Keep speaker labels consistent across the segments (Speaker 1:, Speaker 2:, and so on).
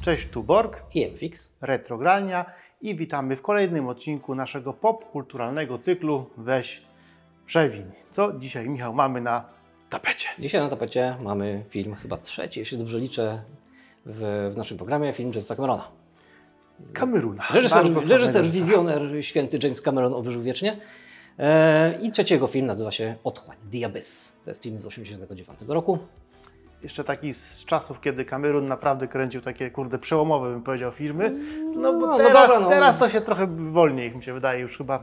Speaker 1: Cześć, tu Borg,
Speaker 2: i MFix.
Speaker 1: Retrogrania i witamy w kolejnym odcinku naszego popkulturalnego cyklu Weź Przewiń. Co dzisiaj, Michał, mamy na tapecie?
Speaker 2: Dzisiaj na tapecie mamy film, chyba trzeci, jeśli dobrze liczę, w naszym programie, film Jamesa Camerona.
Speaker 1: Camerona.
Speaker 2: Reżyser, wizjoner, święty James Cameron oby wiecznie. I trzeciego film nazywa się Otchłań, The Abyss. To jest film z 1989 roku.
Speaker 1: Jeszcze taki z czasów, kiedy Cameron naprawdę kręcił takie, przełomowe, bym powiedział, filmy. No bo teraz to się trochę wolniej, mi się wydaje, już chyba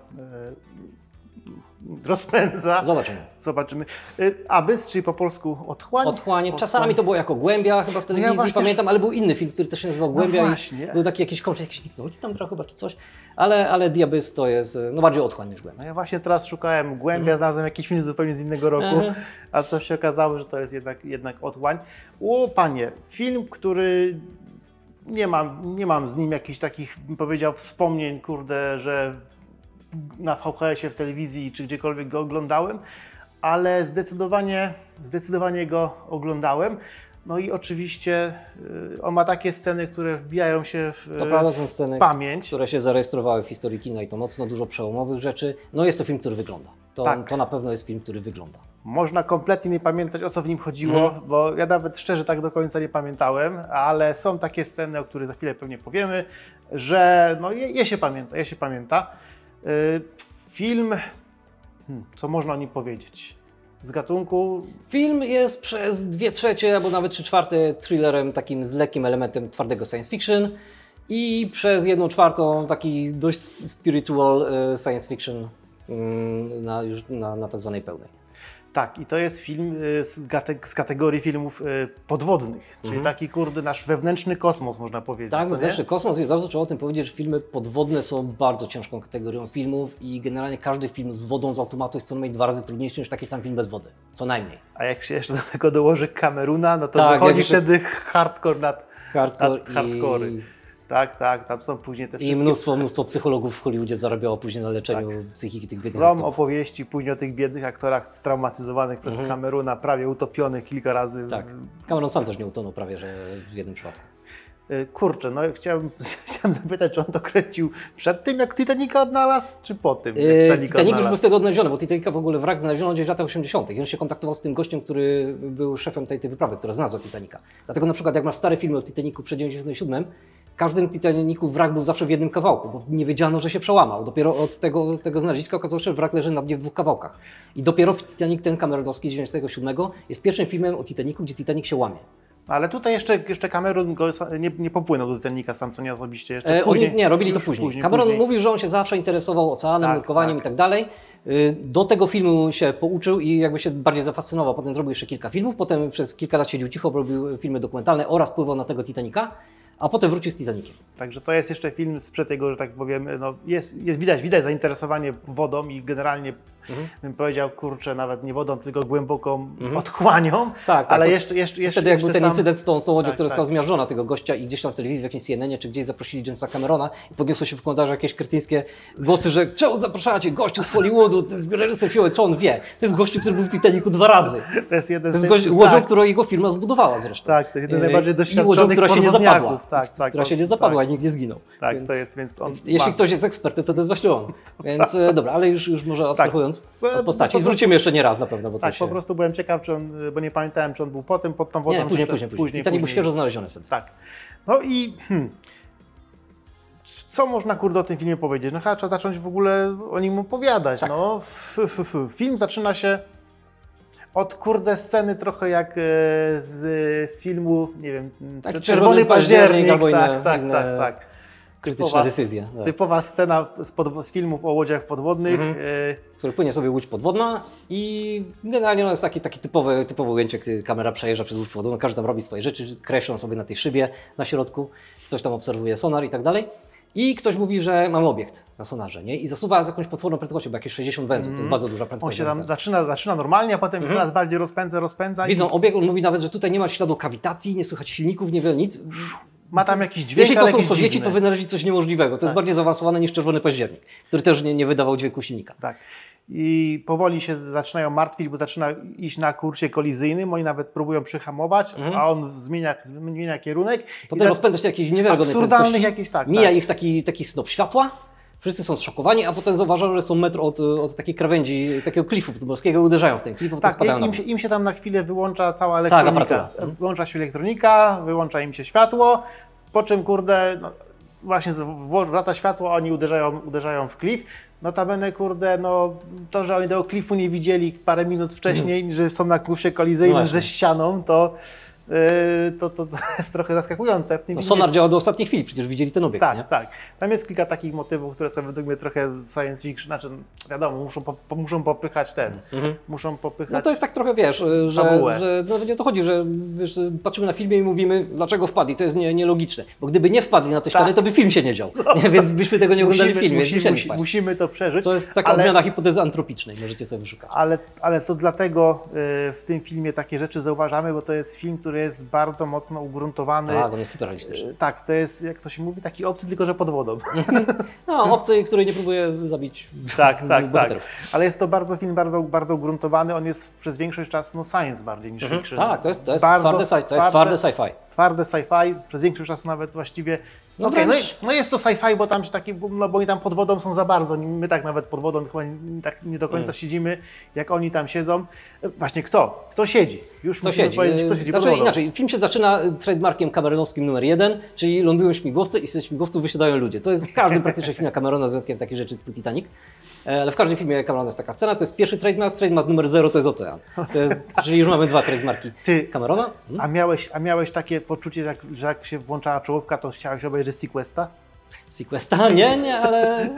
Speaker 1: rozpędza. Zobaczymy. Abyss, czyli po polsku Otchłań.
Speaker 2: Otchłań. Czasami to było jako Głębia chyba w telewizji, pamiętam, ale był inny film, który też się nazywał Głębia.
Speaker 1: No właśnie.
Speaker 2: Był taki jakiś konflikt tam grał chyba czy coś. Ale The Abyss to jest bardziej Otchłań niż Głębia.
Speaker 1: No ja właśnie teraz szukałem Głębia, znalazłem jakiś film zupełnie z innego roku, a coś się okazało, że to jest jednak Otchłań. O panie, film, który nie mam z nim jakichś takich, bym powiedział, wspomnień, że na VHS-ie, w telewizji czy gdziekolwiek go oglądałem, ale zdecydowanie go oglądałem. No i oczywiście on ma takie sceny, które wbijają się
Speaker 2: są sceny,
Speaker 1: pamięć.
Speaker 2: Które się zarejestrowały w historii kina i to mocno, dużo przełomowych rzeczy. No jest to film, który wygląda. To na pewno jest film, który wygląda. Można
Speaker 1: kompletnie nie pamiętać, o co w nim chodziło, bo ja nawet szczerze tak do końca nie pamiętałem, ale są takie sceny, o których za chwilę pewnie powiemy, że no je się pamięta. Film, co można o nim powiedzieć? Z gatunku...
Speaker 2: Film jest przez 2/3 albo nawet 3/4 thrillerem takim z lekkim elementem twardego science fiction i przez 1/4 taki dość spiritual science fiction na tak zwanej pełnej. Tak,
Speaker 1: i to jest film z kategorii filmów podwodnych, czyli taki nasz wewnętrzny kosmos, można powiedzieć.
Speaker 2: Tak, wewnętrzny kosmos i od razu trzeba o tym powiedzieć, że filmy podwodne są bardzo ciężką kategorią filmów i generalnie każdy film z wodą z automatu jest co najmniej 2 razy trudniejszy niż taki sam film bez wody, co najmniej.
Speaker 1: A jak się jeszcze do tego dołoży Camerona, no to wychodzi wtedy hardcore nad hardcore. Tak, tam są później te wszystkie...
Speaker 2: I mnóstwo psychologów w Hollywoodzie zarabiało później na leczeniu psychiki tych biednych
Speaker 1: aktorów. Są opowieści później o tych biednych aktorach straumatyzowanych przez Camerona, prawie utopionych kilka razy.
Speaker 2: Tak, Cameron sam też nie utonął prawie, że w jednym przypadku.
Speaker 1: Kurczę, no chciałem zapytać, czy on to kręcił przed tym, jak Titanica odnalazł, czy po tym, jak
Speaker 2: Titanic już był wtedy odnaleziony, bo Titanica w ogóle wrak znaleziono gdzieś w latach 80. I on się kontaktował z tym gościem, który był szefem tej wyprawy, która znalazła Titanica. Dlatego na przykład jak masz stare filmy o Titanicu przed 97, w każdym Titanicu wrak był zawsze w jednym kawałku, bo nie wiedziano, że się przełamał. Dopiero od tego znaleziska okazało się, że wrak leży na dnie w 2 kawałkach. I dopiero Titanic, ten Cameronowski z 97, jest pierwszym filmem o Titanicu, gdzie Titanic się łamie.
Speaker 1: Ale tutaj jeszcze Cameron nie popłynął do Titanica sam, co nie osobiście. Jeszcze
Speaker 2: robili to później. Cameron mówił, że on się zawsze interesował oceanem, nurkowaniem i tak dalej. Do tego filmu się pouczył i jakby się bardziej zafascynował. Potem zrobił jeszcze kilka filmów, potem przez kilka lat siedział cicho, robił filmy dokumentalne oraz pływał na tego Titanica, a potem wrócił z Titaniciem.
Speaker 1: Także to jest jeszcze film sprzed tego, że tak powiem, no widać zainteresowanie wodą i generalnie bym powiedział, nawet nie wodą, tylko głęboką otchłanią. Ale jeszcze
Speaker 2: wtedy jak był ten incydent z tą łodzią, która została zmiażdżona tego gościa i gdzieś tam w telewizji, w jakimś CNN-ie czy gdzieś zaprosili Jamesa Camerona i podniosło się w komentarzach jakieś kretyńskie głosy, że czemu zapraszacie gościu z Hollywoodu, reżyser filmu, co on wie? To jest gościu, który był w Titanicu 2 razy.
Speaker 1: To jest
Speaker 2: łodzią, którą jego firma zbudowała zresztą.
Speaker 1: Tak, to jest jeden z najbardziej doświadczonych
Speaker 2: łodzią, która się nie zapadła.
Speaker 1: Która
Speaker 2: się nie zapadła i nikt nie zginął.
Speaker 1: Tak, to jest, więc on
Speaker 2: jeśli ktoś jest ekspertem, to jest właśnie on. Więc dobra, ale już może abstrahując od postaci. Zwrócimy jeszcze nie raz na pewno. Bo
Speaker 1: po prostu byłem ciekaw, bo nie pamiętałem, czy on był potem pod tą wodą.
Speaker 2: Nie, później. Titanic był świeżo znaleziony wtedy.
Speaker 1: Tak. No i co można o tym filmie powiedzieć? No chyba trzeba zacząć w ogóle o nim opowiadać. Tak. No, film zaczyna się od sceny trochę jak z filmu, nie wiem, Czerwony Październik.
Speaker 2: Albo tak. Krytyczna decyzja.
Speaker 1: Typowa scena z filmów o łodziach podwodnych.
Speaker 2: W której płynie sobie łódź podwodna i generalnie jest taki typowe ujęcie, gdy kamera przejeżdża przez łódź podwodną, każdy tam robi swoje rzeczy, kreślą sobie na tej szybie na środku, ktoś tam obserwuje sonar i tak dalej. I ktoś mówi, że mamy obiekt na sonarze, nie? I zasuwa z jakąś potworną prędkością, bo jakieś 60 węzłów, to jest bardzo duża prędkość.
Speaker 1: On się tam zaczyna normalnie, a potem coraz bardziej rozpędza.
Speaker 2: Widzą obiekt, on mówi nawet, że tutaj nie ma śladu kawitacji, nie słychać silników, nie wie nic.
Speaker 1: Ma tam jakiś dźwięk,
Speaker 2: jeśli to są Sowieci, dziwny, to wynaleźli coś niemożliwego. To jest bardziej zaawansowane niż Czerwony Październik, który też nie wydawał dźwięku silnika.
Speaker 1: Tak. i powoli się zaczynają martwić, bo zaczyna iść na kursie kolizyjnym, oni nawet próbują przyhamować, a on zmienia kierunek.
Speaker 2: Potem rozpędza się jakieś niewiarygodne
Speaker 1: absurdalnych jakieś,
Speaker 2: mija ich taki snop światła, wszyscy są zszokowani, a potem zauważają, że są metr od takiej krawędzi, takiego klifu podmorskiego, uderzają w ten klif, a potem spadają na
Speaker 1: im się tam na chwilę wyłącza cała elektronika. Wyłącza się elektronika, wyłącza im się światło, po czym kurde, no, właśnie wraca światło, oni uderzają w klif. Notabene, kurde, no to, że oni tego klifu nie widzieli parę minut wcześniej, że są na kursie kolizyjnym ze ścianą, to jest trochę zaskakujące.
Speaker 2: Sonar działa do ostatniej chwili, przecież widzieli ten obiekt,
Speaker 1: tak,
Speaker 2: nie?
Speaker 1: Tak. Tam jest kilka takich motywów, które są według mnie trochę science fiction, znaczy wiadomo, muszą popychać muszą popychać.
Speaker 2: No to jest tak trochę, wiesz, że no nie o to chodzi, że wiesz, patrzymy na filmie i mówimy, dlaczego wpadli, to jest nielogiczne, bo gdyby nie wpadli na te ściany, to by film się nie dział, więc byśmy tego nie oglądali w filmie.
Speaker 1: Musimy to przeżyć.
Speaker 2: To jest taka odmiana hipotezy antropicznej, możecie sobie wyszukać.
Speaker 1: Ale to dlatego w tym filmie takie rzeczy zauważamy, bo to jest film, który jest bardzo mocno ugruntowany.
Speaker 2: Tak, on jest hiperrealistyczny.
Speaker 1: Tak, to jest, jak to się mówi, taki obcy, tylko że pod wodą.
Speaker 2: No, obcy, który nie próbuje zabić bohaterów.
Speaker 1: Ale jest to film bardzo ugruntowany, on jest przez większość czasu science bardziej niż fiction.
Speaker 2: Tak, to jest twarde sci-fi.
Speaker 1: Twarde sci-fi, przez większość czasu nawet właściwie. No jest to sci-fi, bo tam się taki, bo oni tam pod wodą są za bardzo. My tak nawet pod wodą chyba tak nie do końca siedzimy, jak oni tam siedzą. Właśnie kto? Kto siedzi? Już musimy powiedzieć, kto siedzi pod wodą.
Speaker 2: Inaczej, film się zaczyna trademarkiem cameronowskim numer 1, czyli lądują śmigłowce i ze śmigłowców wysiadają ludzie. To jest w każdym praktycznie filmie Camerona, z wyjątkiem takich rzeczy typu Titanic. Ale w każdym filmie Camerona jest taka scena, to jest pierwszy trademark numer 0 to jest ocean. Czyli już mamy 2 trademarki Camerona.
Speaker 1: A miałeś takie poczucie, że jak się włączała czołówka, to chciałeś obejrzeć Sequesta?
Speaker 2: Sequesta? Nie, ale...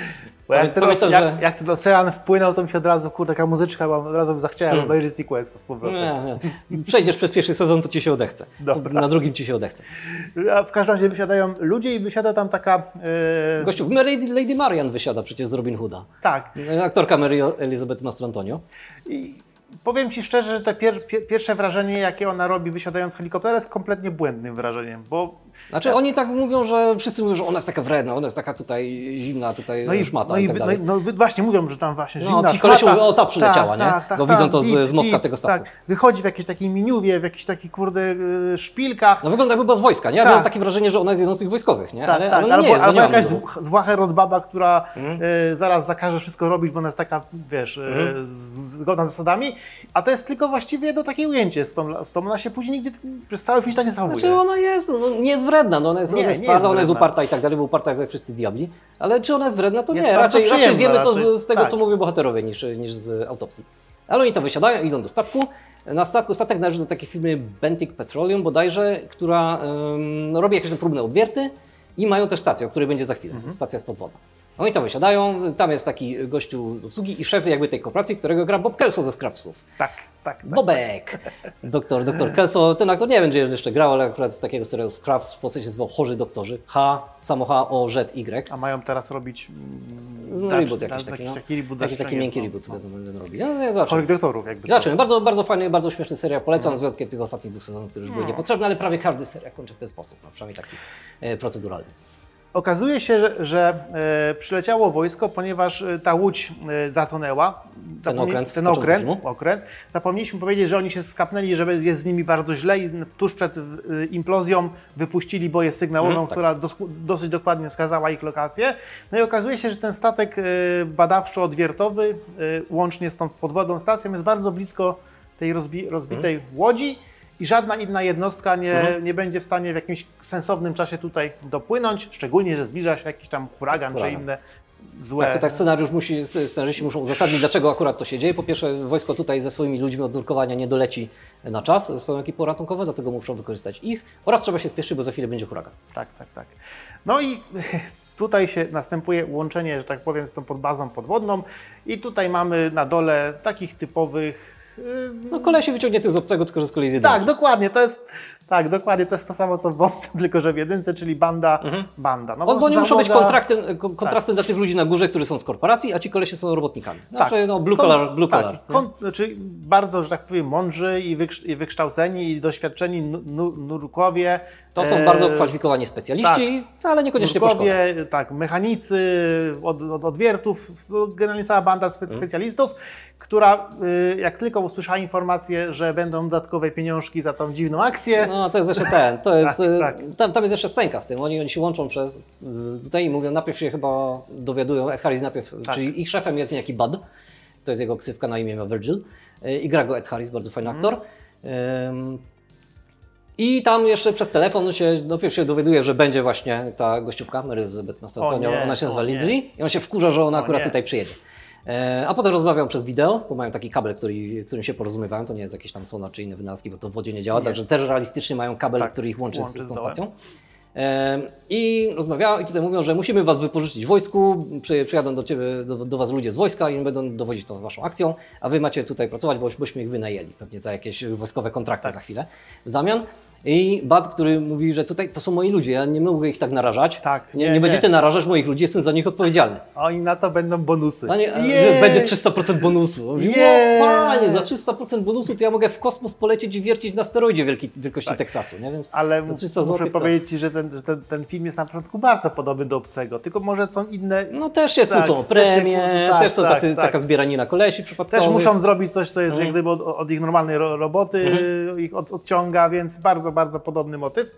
Speaker 1: Bo jak ten ocean wpłynął, to mi się od razu, taka muzyczka, bo od razu zachciałem obejrzeć Sequesta z powrotem.
Speaker 2: Nie. Przejdziesz przez pierwszy sezon, to ci się odechce. Na drugim ci się odechce.
Speaker 1: A w każdym razie wysiadają ludzie i wysiada tam taka...
Speaker 2: Gościu, Lady Marian wysiada przecież z Robin Hooda.
Speaker 1: Tak.
Speaker 2: Aktorka Mary Elizabeth Mastrantonio.
Speaker 1: I powiem Ci szczerze, że te pierwsze wrażenie, jakie ona robi wysiadając z helikoptera, jest kompletnie błędnym wrażeniem, bo...
Speaker 2: Znaczy oni tak mówią, że wszyscy mówią, że ona jest taka wredna, ona jest taka tutaj zimna, tutaj szmata i tak dalej.
Speaker 1: No właśnie mówią, że tam właśnie zimna szmata.
Speaker 2: Ci kolesie mówią, o ta przyleciała, nie? Bo widzą to z mostka tego statku.
Speaker 1: Tak, wychodzi w jakiejś takiej miniuwie, w jakichś takich szpilkach.
Speaker 2: No wygląda jakby była z wojska, nie? Ja miałem takie wrażenie, że ona jest jedną z tych wojskowych, nie?
Speaker 1: Ale albo jakaś zła Herod-baba, która zaraz zakaże wszystko robić, bo ona jest taka, wiesz, zgodna z zasadami, a to jest tylko właściwie do takie ujęcie z tą ona się później nigdy przez cały film tak nie zachowuje.
Speaker 2: Znaczy ona jest, nie jest wredna, ona jest twarda, ona jest uparta i tak dalej, bo uparta jest jak wszyscy diabli, ale czy ona jest wredna, to nie, raczej wiemy to z tego, co mówią bohaterowie, niż z autopsji. Ale oni to wysiadają, idą do statku. Na statek należy do takiej firmy Bentic Petroleum bodajże, która robi jakieś próbne odwierty i mają też stację, o której będzie za chwilę, stacja jest podwodna. Oni tam wysiadają, tam jest taki gościu z obsługi i szef jakby tej korporacji, którego gra Bob Kelso ze Scrapsów.
Speaker 1: Tak.
Speaker 2: Bobek! Doktor Kelso, ten aktor nie będzie jeszcze grał, ale akurat z takiego serialu Scraps w postaci się nazywał Chorzy Doktorzy. Samo H, O, Z, Y.
Speaker 1: A mają teraz robić
Speaker 2: reboot jakiś taki miękki reboot będą robili.
Speaker 1: Chorych doktorów jakby.
Speaker 2: Zobaczymy. Bardzo, bardzo fajny, bardzo śmieszny serial. Polecam z wyjątkiem tych ostatnich 2 sezonów, które już były niepotrzebne, ale prawie każdy serial kończy w ten sposób, przynajmniej taki proceduralny.
Speaker 1: Okazuje się, że przyleciało wojsko, ponieważ ta łódź zatonęła. Ten okręt. Zapomnieliśmy powiedzieć, że oni się skapnęli, że jest z nimi bardzo źle i tuż przed implozją wypuścili boję sygnałową, która dosyć dokładnie wskazała ich lokację. No i okazuje się, że ten statek badawczo-odwiertowy, łącznie z tą podwodną stacją, jest bardzo blisko tej rozbitej łodzi. I żadna inna jednostka nie będzie w stanie w jakimś sensownym czasie tutaj dopłynąć, szczególnie, że zbliża się jakiś tam huragan czy inne złe...
Speaker 2: Tak, scenarzyści muszą uzasadnić, dlaczego akurat to się dzieje. Po pierwsze, wojsko tutaj ze swoimi ludźmi od nurkowania nie doleci na czas, ze swoją ekipą ratunkową, dlatego muszą wykorzystać ich. Oraz trzeba się spieszyć, bo za chwilę będzie huragan.
Speaker 1: Tak. No i tutaj się następuje łączenie, że tak powiem, z tą bazą podwodną i tutaj mamy na dole takich typowych...
Speaker 2: No kolesi wyciągnięty z obcego, tylko że z kolei z
Speaker 1: jedynki. Tak, dokładnie, to jest to samo co w obcym, tylko że w jedynce, czyli banda. No,
Speaker 2: bo oni muszą być kontrastem dla tych ludzi na górze, którzy są z korporacji, a ci kolesie są robotnikami. Znaczy, blue collar.
Speaker 1: Znaczy bardzo, że tak powiem, mądrzy i wykształceni i doświadczeni nurkowie
Speaker 2: To są bardzo kwalifikowani specjaliści, ale niekoniecznie po szkole.
Speaker 1: Tak, mechanicy, od odwiertów, generalnie cała banda specjalistów, która jak tylko usłyszała informację, że będą dodatkowe pieniążki za tą dziwną akcję.
Speaker 2: No to jest jeszcze to jest,
Speaker 1: tak.
Speaker 2: Tam jest jeszcze scenka z tym, oni się łączą przez tutaj i mówią, najpierw się chyba dowiadują, Ed Harris najpierw, czyli ich szefem jest niejaki Bud, to jest jego ksywka, na imię ma Virgil i gra go Ed Harris, bardzo fajny aktor. I tam jeszcze przez telefon najpierw się dowiaduje, że będzie właśnie ta gościówka, Mary Elizabeth Nastotonio, ona się nazywa Lindsay i on się wkurza, że ona akurat tutaj przyjedzie. A potem rozmawiam przez wideo, bo mają taki kabel, którym się porozumiewają, to nie jest jakiś tam sonar czy inne wynalazki, bo to w wodzie nie działa, także też realistycznie mają kabel, który ich łączy z tą stacją. I rozmawiałem i tutaj mówią, że musimy was wypożyczyć w wojsku, przyjadą do was ludzie z wojska i będą dowodzić tą waszą akcją, a wy macie tutaj pracować, bośmy ich wynajęli, pewnie za jakieś wojskowe kontrakty za chwilę w zamian. I Bud, który mówi, że tutaj to są moi ludzie, ja nie mogę ich tak narażać, nie będziecie narażać moich ludzi, jestem za nich odpowiedzialny.
Speaker 1: Oni na to będą bonusy.
Speaker 2: Będzie 300% bonusu. Fajnie, za 300% bonusu to ja mogę w kosmos polecieć i wiercić na steroidzie wielkości Teksasu. Nie? Więc
Speaker 1: ale muszę powiedzieć Ci, że ten film jest na początku bardzo podobny do Obcego, tylko może są inne...
Speaker 2: No też się kłócą o premię, też są taka zbieranina kolesi przypadkowych.
Speaker 1: Też muszą zrobić coś, co jest jak gdyby od ich normalnej roboty, ich odciąga, więc bardzo, bardzo podobny motyw.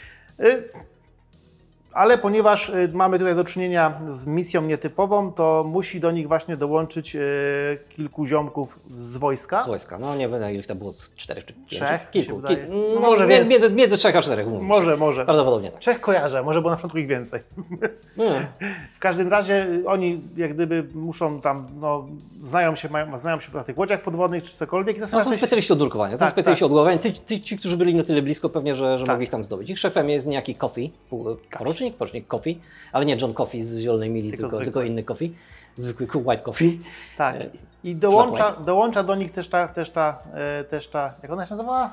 Speaker 1: Ale ponieważ mamy tutaj do czynienia z misją nietypową, to musi do nich właśnie dołączyć kilku ziomków z wojska.
Speaker 2: Z wojska, no nie wiem, ile to było, 4 czy 5?
Speaker 1: 3?
Speaker 2: Kilku. Może między 3 a 4.
Speaker 1: Może.
Speaker 2: Prawdopodobnie tak.
Speaker 1: 3 kojarzę, może było na początku ich więcej. W każdym razie oni jak gdyby muszą tam, znają się na tych łodziach podwodnych czy cokolwiek.
Speaker 2: To są specjaliści od nurkowania, specjaliści od łowienia. Ci, którzy byli na tyle blisko, pewnie, że mogli ich tam zdobyć. Ich szefem jest niejaki Coffee, porucznik Coffee, ale nie John Coffee z Zielonej Mili, tylko inny Coffee, zwykły White Coffee.
Speaker 1: Tak. I dołącza do nich też ta, jak ona się nazywała?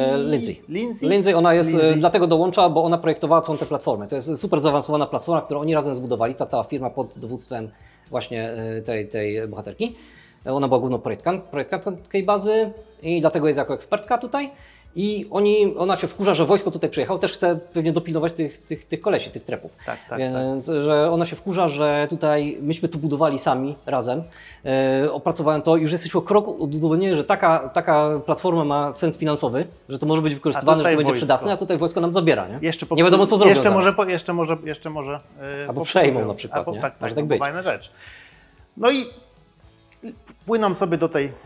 Speaker 2: Lindsay, ona jest, dlatego dołącza, bo ona projektowała całą tę platformę. To jest super zaawansowana platforma, którą oni razem zbudowali, ta cała firma pod dowództwem właśnie tej bohaterki. Ona była główną projektantką tej bazy i dlatego jest jako ekspertka tutaj. I ona się wkurza, że wojsko tutaj przyjechało, też chce pewnie dopilnować tych kolesi, tych trepów. Więc że ona się wkurza, że tutaj myśmy to budowali sami, razem, opracowałem to i już jesteśmy o krok od udowodnienia, że taka platforma ma sens finansowy, że to może być wykorzystywane, że to będzie przydatne, a tutaj wojsko nam zabiera, nie? Nie wiadomo co zrobią
Speaker 1: Jeszcze może
Speaker 2: albo przejmą na przykład, nie?
Speaker 1: Może tak być. Fajna rzecz. No i płyną sobie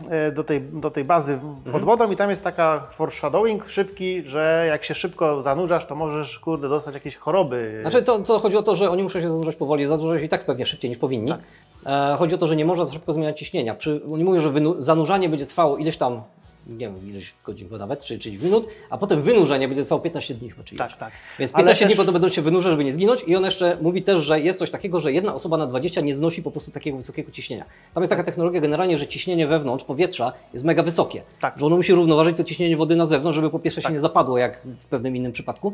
Speaker 1: do tej bazy pod wodą i tam jest taka foreshadowing szybki, że jak się szybko zanurzasz, to możesz, dostać jakieś choroby.
Speaker 2: Znaczy to chodzi o to, że oni muszą się zanurzać powoli, zanurzać się i tak pewnie szybciej niż powinni. Chodzi o to, że nie można za szybko zmieniać ciśnienia. Oni mówią, że zanurzanie będzie trwało ileś tam, nie wiem, ileś godzin nawet, czy minut, a potem wynurzenie będzie trwało 15 dni chyba, czy ileś. Więc 15 dni potem będą się wynurzać, żeby nie zginąć i on jeszcze mówi też, że jest coś takiego, że jedna osoba na 20 nie znosi po prostu takiego wysokiego ciśnienia. Tam jest taka technologia generalnie, że ciśnienie wewnątrz powietrza jest mega wysokie, że ono musi równoważyć to ciśnienie wody na zewnątrz, żeby po pierwsze się nie zapadło, jak w pewnym innym przypadku.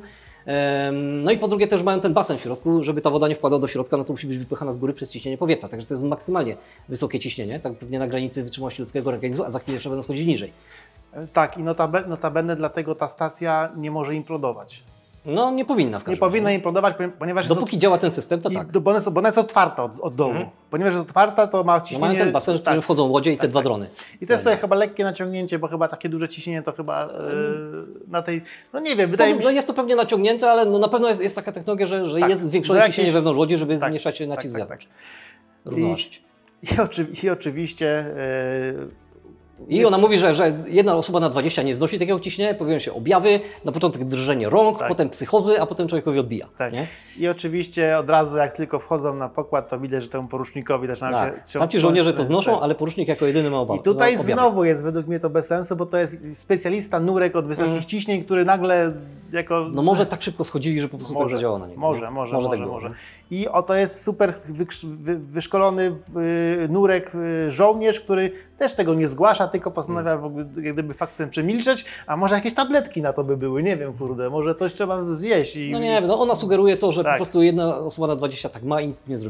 Speaker 2: No i po drugie też mają ten basen w środku, żeby ta woda nie wpadła do środka, no to musi być wypychana z góry przez ciśnienie powietrza, także to jest maksymalnie wysokie ciśnienie, tak pewnie na granicy wytrzymałości ludzkiego organizmu, a za chwilę jeszcze będą schodzić niżej.
Speaker 1: Tak, i notabene dlatego ta stacja nie może implodować.
Speaker 2: No nie powinna w każdym razie.
Speaker 1: Nie powinna implodować, ponieważ...
Speaker 2: Dopóki działa ten system, to tak.
Speaker 1: Bo ona jest otwarta od dołu. Ponieważ jest otwarta, to ma ciśnienie...
Speaker 2: Mają ten basen, w którym wchodzą łodzie i te dwa drony.
Speaker 1: I to jest chyba lekkie naciągnięcie, bo chyba takie duże ciśnienie to chyba na tej... No nie wiem, wydaje mi się...
Speaker 2: Jest to pewnie naciągnięte, ale na pewno jest taka technologia, że jest zwiększone ciśnienie wewnątrz łodzi, żeby zmniejszać nacisk z zewnątrz. Równoważyć.
Speaker 1: I oczywiście...
Speaker 2: I ona mówi, że jedna osoba na 20 nie znosi takiego ciśnienia, pojawiają się objawy, na początek drżenie rąk, potem psychozy, a potem człowiekowi odbija. Nie?
Speaker 1: I oczywiście od razu jak tylko wchodzą na pokład, to widać, że temu porucznikowi też się...
Speaker 2: Tam ci żołnierze to znoszą, ale porucznik jako jedyny ma obawy.
Speaker 1: I tutaj znowu jest według mnie to bez sensu, bo to jest specjalista nurek od wysokich ciśnień, który nagle jako...
Speaker 2: No może tak szybko schodzili, że po prostu tak zadziałało na niego.
Speaker 1: Może. I oto jest super wyszkolony nurek żołnierz, który też tego nie zgłasza, tylko postanawia w ogóle jak gdyby faktem przemilczeć, a może jakieś tabletki na to by były, nie wiem, może coś trzeba zjeść.
Speaker 2: No nie wiem, ona sugeruje to, że po prostu jedna osoba na 20 tak ma i nic nie zrobimy.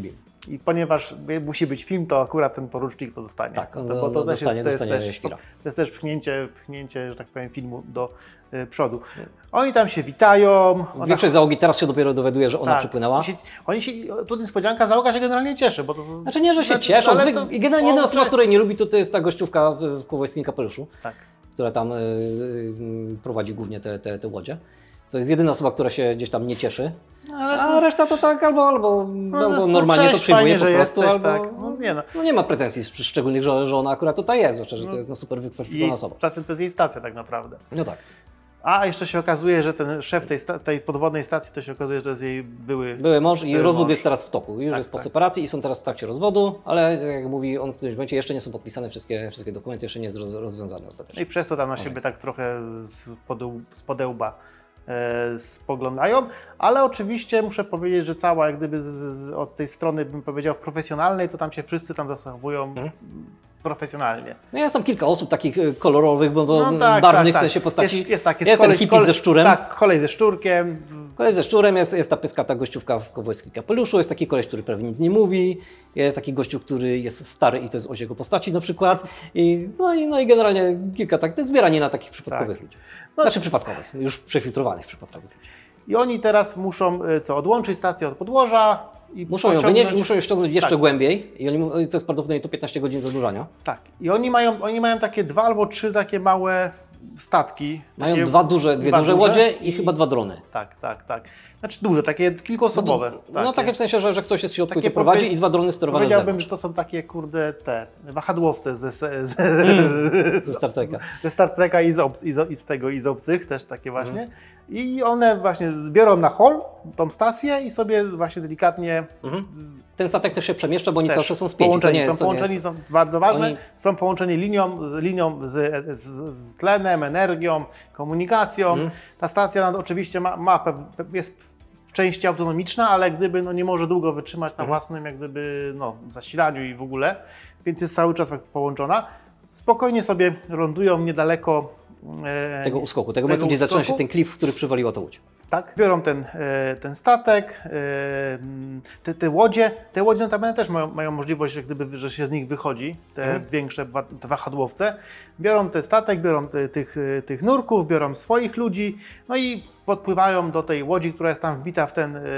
Speaker 1: I ponieważ musi być film, to akurat ten porucznik to dostanie.
Speaker 2: Tak, on
Speaker 1: bo to
Speaker 2: dostanie świra.
Speaker 1: To jest też pchnięcie, że tak powiem, filmu do przodu. Oni tam się witają.
Speaker 2: Większość załogi teraz się dopiero dowiaduje, że ona przypłynęła.
Speaker 1: Tu niespodzianka, załoga się generalnie cieszy, bo to...
Speaker 2: Znaczy nie, że się cieszą. I generalnie jedna osoba, której nie lubi, to jest ta gościówka w kowbojskim kapeluszu,
Speaker 1: tak, która
Speaker 2: tam prowadzi głównie te łodzie. To jest jedyna osoba, która się gdzieś tam nie cieszy. A reszta to tak albo normalnie to przyjmuje
Speaker 1: fajnie,
Speaker 2: po prostu,
Speaker 1: jesteś,
Speaker 2: albo
Speaker 1: tak.
Speaker 2: nie ma pretensji szczególnych, że ona akurat tutaj jest, zwłaszcza, że to jest super wykwalifikowana osoba.
Speaker 1: To jest jej stacja tak naprawdę.
Speaker 2: No tak.
Speaker 1: A jeszcze się okazuje, że ten szef tej podwodnej stacji, to się okazuje, że to jest jej były
Speaker 2: mąż i rozwód
Speaker 1: mąż.
Speaker 2: jest teraz w toku. Już jest po separacji i są teraz w trakcie rozwodu, ale jak mówi on w którymś momencie, jeszcze nie są podpisane wszystkie dokumenty, jeszcze nie jest rozwiązane ostatecznie.
Speaker 1: No i przez to tam na siebie tak trochę z podełba spoglądają, ale oczywiście muszę powiedzieć, że cała jak gdyby od tej strony, bym powiedział, profesjonalnej, to tam się wszyscy tam zachowują profesjonalnie.
Speaker 2: No jest tam kilka osób takich kolorowych, bo to barwnych w sensie postaci. Jest ten hippie ze szczurem.
Speaker 1: Tak, kolej ze szczurkiem.
Speaker 2: Kolej ze szczurem, jest ta pyskata gościówka w kowbojskim kapeluszu, jest taki koleś, który prawie nic nie mówi, jest taki gościu, który jest stary i to jest o jego postaci na przykład. No i generalnie kilka to jest zbieranie na takich przypadkowych ludzi. Znaczy przypadkowych, już przefiltrowanych przypadkowych ludzi.
Speaker 1: I oni teraz muszą odłączyć stację od podłoża.
Speaker 2: Muszą ją wynieść i muszą ją ściągnąć jeszcze głębiej. I to jest prawdopodobnie to 15 godzin zadłużania.
Speaker 1: Tak. I oni mają takie 2 albo 3 takie małe statki.
Speaker 2: Mają
Speaker 1: takie
Speaker 2: dwie duże łodzie i chyba 2 drony.
Speaker 1: Tak. Znaczy duże, takie kilkuosobowe.
Speaker 2: Takie w sensie, że ktoś jest w środku i to prowadzi i 2 drony sterowane z zewnątrz.
Speaker 1: Powiedziałbym, że to są takie wahadłowce ze
Speaker 2: Star Treka.
Speaker 1: Ze Star Treka i z obcych też takie właśnie. I one właśnie biorą na hol tą stację i sobie właśnie delikatnie...
Speaker 2: Ten statek też się przemieszcza, bo oni zawsze są spięci.
Speaker 1: Połączeni, są bardzo ważne. Są połączeni linią z tlenem, energią, komunikacją. Ta stacja oczywiście jest w części autonomiczna, ale gdyby nie może długo wytrzymać na własnym jak gdyby zasilaniu i w ogóle, więc jest cały czas połączona. Spokojnie sobie lądują niedaleko
Speaker 2: tego uskoku, tego momentu, gdzie zaczyna się ten klif, który przywaliła to łódź. Tak,
Speaker 1: biorą ten statek, te łodzie notabene też mają możliwość, jak gdyby, że się z nich wychodzi, te większe te wahadłowce. Biorą ten statek, biorą tych nurków, biorą swoich ludzi, no i podpływają do tej łodzi, która jest tam wbita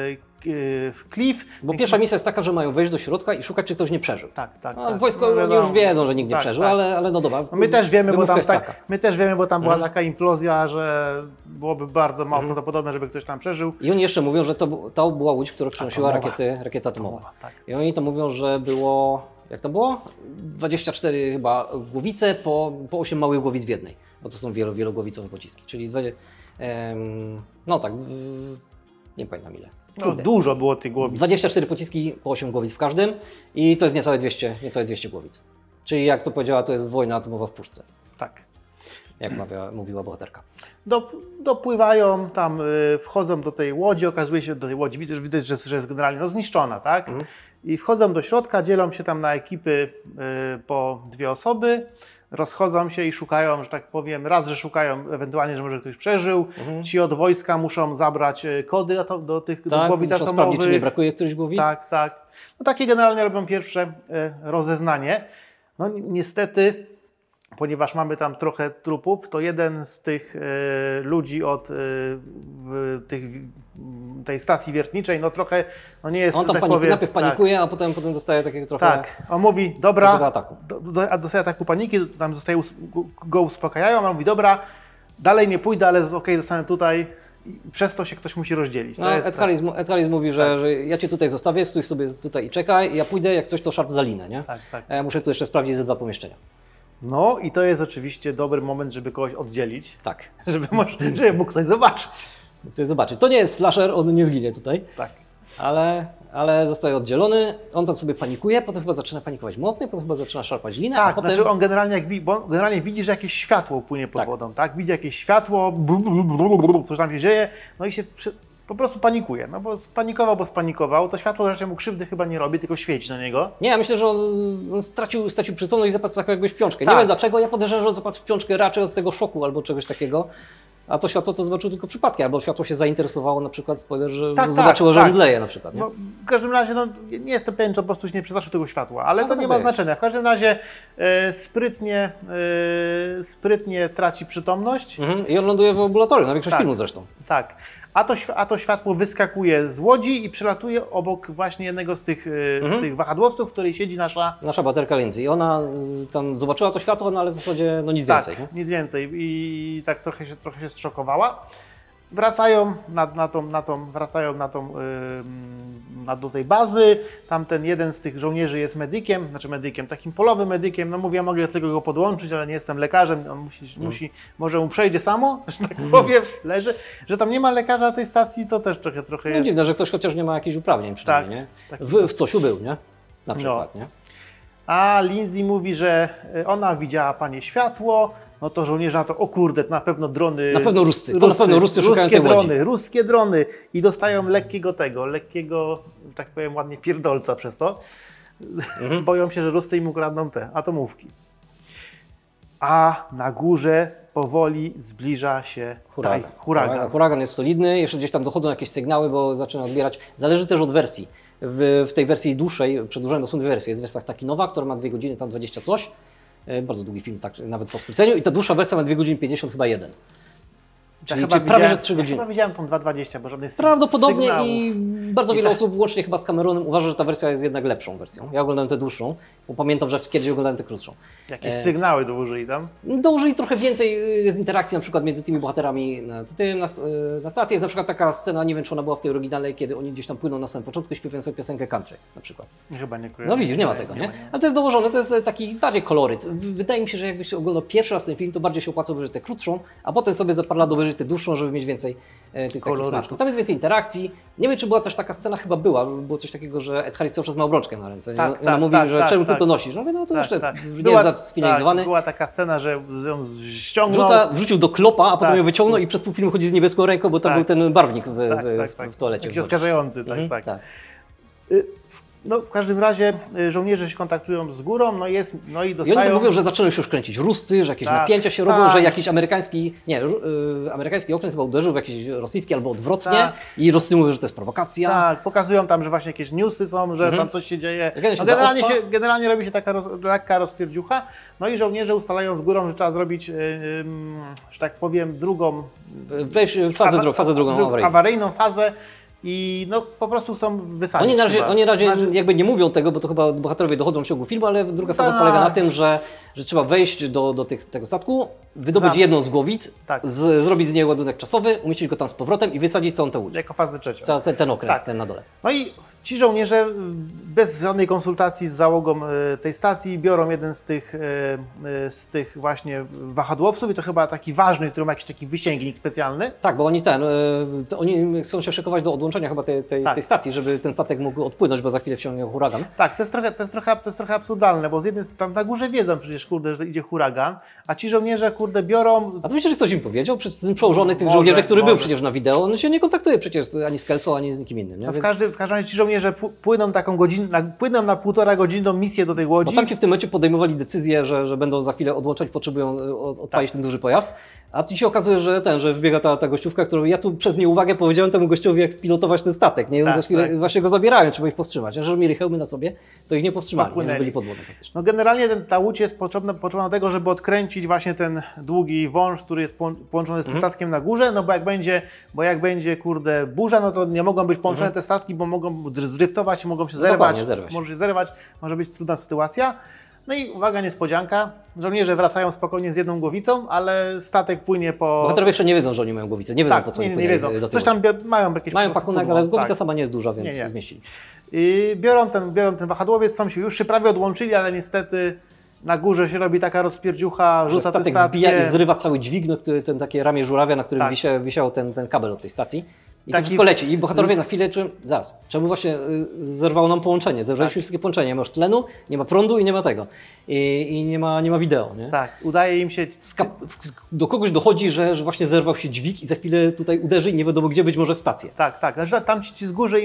Speaker 1: w klif.
Speaker 2: Bo pierwsza misja jest taka, że mają wejść do środka i szukać, czy ktoś nie przeżył.
Speaker 1: Tak.
Speaker 2: Wojsko oni już wiedzą, że nikt nie przeżył, ale no dobra.
Speaker 1: My też wiemy, bo tam była taka implozja, że byłoby bardzo mało prawdopodobne, żeby ktoś tam przeżył.
Speaker 2: I oni jeszcze mówią, że to była łódź, która przenosiła rakietę atomową.
Speaker 1: Tak.
Speaker 2: I oni to mówią, że było, jak to było? 24 chyba głowice po 8 małych głowic w jednej, bo to są wielogłowicowe pociski, czyli nie pamiętam ile.
Speaker 1: Dużo było tych głowic.
Speaker 2: 24 pociski po 8 głowic w każdym i to jest niecałe 200 głowic. Czyli jak to powiedziała, to jest wojna atomowa w puszce.
Speaker 1: Tak.
Speaker 2: Jak mówiła bohaterka.
Speaker 1: Dopływają tam, wchodzą do tej łodzi, okazuje się, że do tej łodzi widać, że jest generalnie zniszczona, tak? I wchodzą do środka, dzielą się tam na ekipy po 2 osoby, rozchodzą się i szukają, że tak powiem, że szukają ewentualnie, że może ktoś przeżył. Ci od wojska muszą zabrać kody do tych głowic atomowych.
Speaker 2: Sprawdzić, czy nie brakuje którychś głowic.
Speaker 1: Tak. No takie generalnie robią pierwsze rozeznanie. No niestety, ponieważ mamy tam trochę trupów, to jeden z tych ludzi od tej stacji wiertniczej, trochę nie jest,
Speaker 2: on tam
Speaker 1: tak powiem...
Speaker 2: najpierw panikuje, a potem dostaje takiego trochę...
Speaker 1: Tak, on mówi, dobra,
Speaker 2: ataku.
Speaker 1: Dostaje ataku paniki, tam go uspokajają, a on mówi, dobra, dalej nie pójdę, ale zostanę tutaj. I przez to się ktoś musi rozdzielić.
Speaker 2: Ed Harris mówi, że ja Cię tutaj zostawię, stój sobie tutaj i czekaj, ja pójdę, jak coś to szarp za linę, nie?
Speaker 1: Tak.
Speaker 2: A ja muszę tu jeszcze sprawdzić ze 2 pomieszczenia.
Speaker 1: No i to jest oczywiście dobry moment, żeby kogoś oddzielić.
Speaker 2: Tak.
Speaker 1: Żeby mógł ktoś zobaczyć.
Speaker 2: To nie jest slasher, on nie zginie tutaj.
Speaker 1: Tak.
Speaker 2: Ale zostaje oddzielony, on tam sobie panikuje, potem chyba zaczyna panikować mocniej, potem chyba zaczyna szarpać linę,
Speaker 1: tak,
Speaker 2: a potem...
Speaker 1: znaczy on generalnie widzi, że jakieś światło płynie pod wodą, tak? Widzi jakieś światło, coś tam się dzieje, no i się po prostu panikuje, bo spanikował, to światło raczej mu krzywdy chyba nie robi, tylko świeci na niego.
Speaker 2: Nie, ja myślę, że on stracił przytomność i zapadł taką jakbyś w piączkę. Nie wiem dlaczego, ja podejrzewam, że zapadł w piączkę raczej od tego szoku albo czegoś takiego. a to światło to zobaczył tylko przypadkiem, albo światło się zainteresowało na przykład, spoiler, że
Speaker 1: Tak,
Speaker 2: zobaczyło, że
Speaker 1: tak.
Speaker 2: on mdleje na przykład. Nie?
Speaker 1: No, w każdym razie, no, nie jestem pewien, czy po prostu się nie przestraszył tego światła, ale to nie ma
Speaker 2: tak.
Speaker 1: znaczenia. W każdym razie sprytnie traci przytomność.
Speaker 2: I on ląduje w ambulatorium, na większość
Speaker 1: Tak.
Speaker 2: filmu zresztą.
Speaker 1: Tak. A to światło wyskakuje z łodzi i przelatuje obok właśnie jednego z tych wahadłowców, w której siedzi nasza...
Speaker 2: Nasza bohaterka Lindsay. Ona tam zobaczyła to światło, no ale w zasadzie no nic więcej.
Speaker 1: Tak,
Speaker 2: Nie?
Speaker 1: nic więcej. I tak trochę się zszokowała. Wracają do tej bazy. Tam ten jeden z tych żołnierzy jest medykiem, takim polowym medykiem. No mówię, ja mogę do tego go podłączyć, ale nie jestem lekarzem. On może mu przejdzie samo, że tak powiem, leży. Że tam nie ma lekarza na tej stacji, to też trochę
Speaker 2: No
Speaker 1: jest...
Speaker 2: dziwne, że ktoś chociaż nie ma jakichś uprawnień przynajmniej, nie?
Speaker 1: tak.
Speaker 2: W Cosiu był, nie? Na przykład, nie?
Speaker 1: A Lindsay mówi, że ona widziała panie światło, no to żołnierze na to, o kurde, to na pewno drony...
Speaker 2: Na pewno Ruscy. To na pewno Ruscy szukają tej łodzi.
Speaker 1: Ruskie drony i dostają lekkiego, że tak powiem ładnie, pierdolca przez to. Boją się, że Ruscy im ukradną te atomówki. A na górze powoli zbliża się huragan.
Speaker 2: Huragan jest solidny, jeszcze gdzieś tam dochodzą jakieś sygnały, bo zaczyna odbierać. Zależy też od wersji. W tej wersji dłuższej, przedłużonej, bo są dwie wersje. Jest wersja taka nowa, która ma 2 godziny, tam 20 coś. Bardzo długi film, tak nawet po skróceniu. I ta dłuższa wersja ma 2 godziny 50, chyba 1. Czyli prawie że 3 godziny.
Speaker 1: Ja chyba widziałem tą 2,20, bo żadnych
Speaker 2: Prawdopodobnie
Speaker 1: sygnałów.
Speaker 2: i bardzo wiele osób, łącznie chyba z Cameronem, uważa, że ta wersja jest jednak lepszą wersją. Ja oglądałem tę dłuższą, bo pamiętam, że kiedyś oglądałem tę krótszą.
Speaker 1: Jakieś sygnały dołożyli tam?
Speaker 2: Dołożyli trochę więcej jest interakcji na przykład między tymi bohaterami na stacji. Jest na przykład taka scena, nie wiem czy ona była w tej oryginalnej, kiedy oni gdzieś tam płyną na samym początku, śpiewają sobie piosenkę country na przykład.
Speaker 1: Chyba nie kojarzę.
Speaker 2: No widzisz, nie ma tego, nie? Ale to jest dołożone, to jest taki bardziej koloryt. Wydaje mi się, że jakbyś oglądał pierwszy raz ten film, to bardziej się opłaca obejrzeć tę krótszą, a potem sobie za parę lat obejrzeć tę dłuższą, żeby mieć więcej tych takich smaczków. Tam jest więcej interakcji. Nie wiem, czy była też taka scena, chyba było coś takiego, że Ed Harris cały czas ma obrączkę na ręce. Ona mówi, że czemu ty to nosisz? No mówię, no to jeszcze nie jest sfinalizowany.
Speaker 1: Była taka scena, że ją ściągnął.
Speaker 2: Wrzucił do klopa, a potem ją wyciągnął i przez pół filmu chodzi z niebieską ręką, bo tam był ten barwnik w toalecie.
Speaker 1: Jakiś odkażający, tak. No, w każdym razie żołnierze się kontaktują z górą, i dostają...
Speaker 2: I oni mówią, że zaczęły się już kręcić Ruscy, że jakieś napięcia się robią, że jakiś amerykański okręt chyba uderzył w jakiś rosyjski albo odwrotnie i Ruscy mówią, że to jest prowokacja.
Speaker 1: Tak, pokazują tam, że właśnie jakieś newsy są, że tam coś się dzieje. Generalnie robi się taka lekka rozpierdziucha, i żołnierze ustalają z górą, że trzeba zrobić, że tak powiem,
Speaker 2: wejść w fazę drugą
Speaker 1: awaryjną fazę. I po prostu chcą wysadzić.
Speaker 2: Oni na razie jakby nie mówią tego, bo to chyba bohaterowie dochodzą w ciągu filmu, ale druga faza polega na tym, że trzeba wejść do tego statku, wydobyć jedną z głowic, zrobić z niej ładunek czasowy, umieścić go tam z powrotem i wysadzić całą tę łódź.
Speaker 1: Jako fazę trzecią.
Speaker 2: Ten okręt, ten na dole.
Speaker 1: No i ci żołnierze bez żadnej konsultacji z załogą tej stacji biorą jeden z tych właśnie wahadłowców i to chyba taki ważny, który ma jakiś taki wysięgnik specjalny.
Speaker 2: Tak, bo oni oni chcą się szykować do odłączenia chyba tej stacji, żeby ten statek mógł odpłynąć, bo za chwilę wciągnie huragan.
Speaker 1: Tak, to jest trochę absurdalne, bo z jednej strony tam na górze wiedzą przecież, że idzie huragan, a ci żołnierze, biorą...
Speaker 2: A to myślę, że ktoś im powiedział? Przecież ten przełożony tych żołnierzy, który był przecież na wideo, on się nie kontaktuje przecież ani z Kelsą, ani z nikim innym. Nie?
Speaker 1: W każdym razie ci żołnierze płyną taką godzinę, płyną na 1,5-godzinną misję do tej łodzi.
Speaker 2: Bo tam ci w tym momencie podejmowali decyzję, że będą za chwilę odłączać, potrzebują odpalić ten duży pojazd. A tu się okazuje, że wbiega ta gościówka, którą ja tu przez nieuwagę powiedziałem temu gościowi, jak pilotować ten statek. Nie? Za chwilę właśnie go zabierają, trzeba ich powstrzymać. A że mieli hełmy na sobie, to ich nie powstrzymali, że byli pod wodą praktycznie.
Speaker 1: Generalnie ta łódź jest potrzebna do tego, żeby odkręcić właśnie ten długi wąż, który jest połączony z tym statkiem na górze, bo jak będzie burza, no to nie mogą być połączone te statki, bo mogą zryftować, mogą się zerwać. Może się zerwać, może być trudna sytuacja. No i uwaga, niespodzianka, żołnierze wracają spokojnie z jedną głowicą, ale statek płynie po...
Speaker 2: Bohaterowie jeszcze nie wiedzą, że oni mają głowicę, nie wiedzą po co oni płynie do tej.
Speaker 1: Coś tam mają jakieś...
Speaker 2: Mają pakunek, ale głowica sama nie jest duża, więc zmieścili.
Speaker 1: I biorą ten wahadłowiec, się już prawie odłączyli, ale niestety na górze się robi taka rozpierdziucha, rzuca
Speaker 2: statek zbija i zrywa cały dźwig, takie ramię żurawia, na którym wisiał ten kabel od tej stacji. I to wszystko leci. I bohaterowie na chwilę czują, zaraz, czemu właśnie zerwało nam połączenie? Zerwaliśmy wszystkie połączenia. Nie masz tlenu, nie ma prądu i nie ma tego. I nie ma wideo. Nie?
Speaker 1: Tak, udaje im się...
Speaker 2: Do kogoś dochodzi, że właśnie zerwał się dźwig i za chwilę tutaj uderzy i nie wiadomo gdzie, być może w stację.
Speaker 1: Tak. Znaczy, tam ci z górze,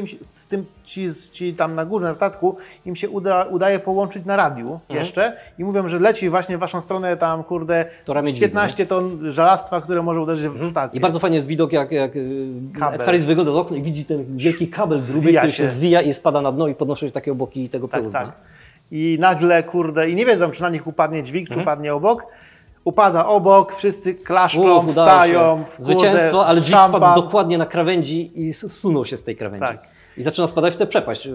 Speaker 1: ci tam na górze, na statku, im się udaje połączyć na radiu jeszcze i mówią, że leci właśnie w waszą stronę tam, kurde, 15 ton żelastwa, które może uderzyć w stację.
Speaker 2: I bardzo fajnie jest widok, jak Harris wygląda z okna i widzi ten wielki kabel gruby, który się zwija i spada na dno i podnosi się takie oboki tego pełzna.
Speaker 1: Tak. I nagle, kurde, i nie wiedzą, czy na nich upadnie dźwig, czy upadnie obok. Upada obok, wszyscy klaszczą, wstają.
Speaker 2: Zwycięstwo, ale dźwig spadł dokładnie na krawędzi i zsunął się z tej krawędzi.
Speaker 1: Tak.
Speaker 2: I zaczyna spadać w tę przepaść.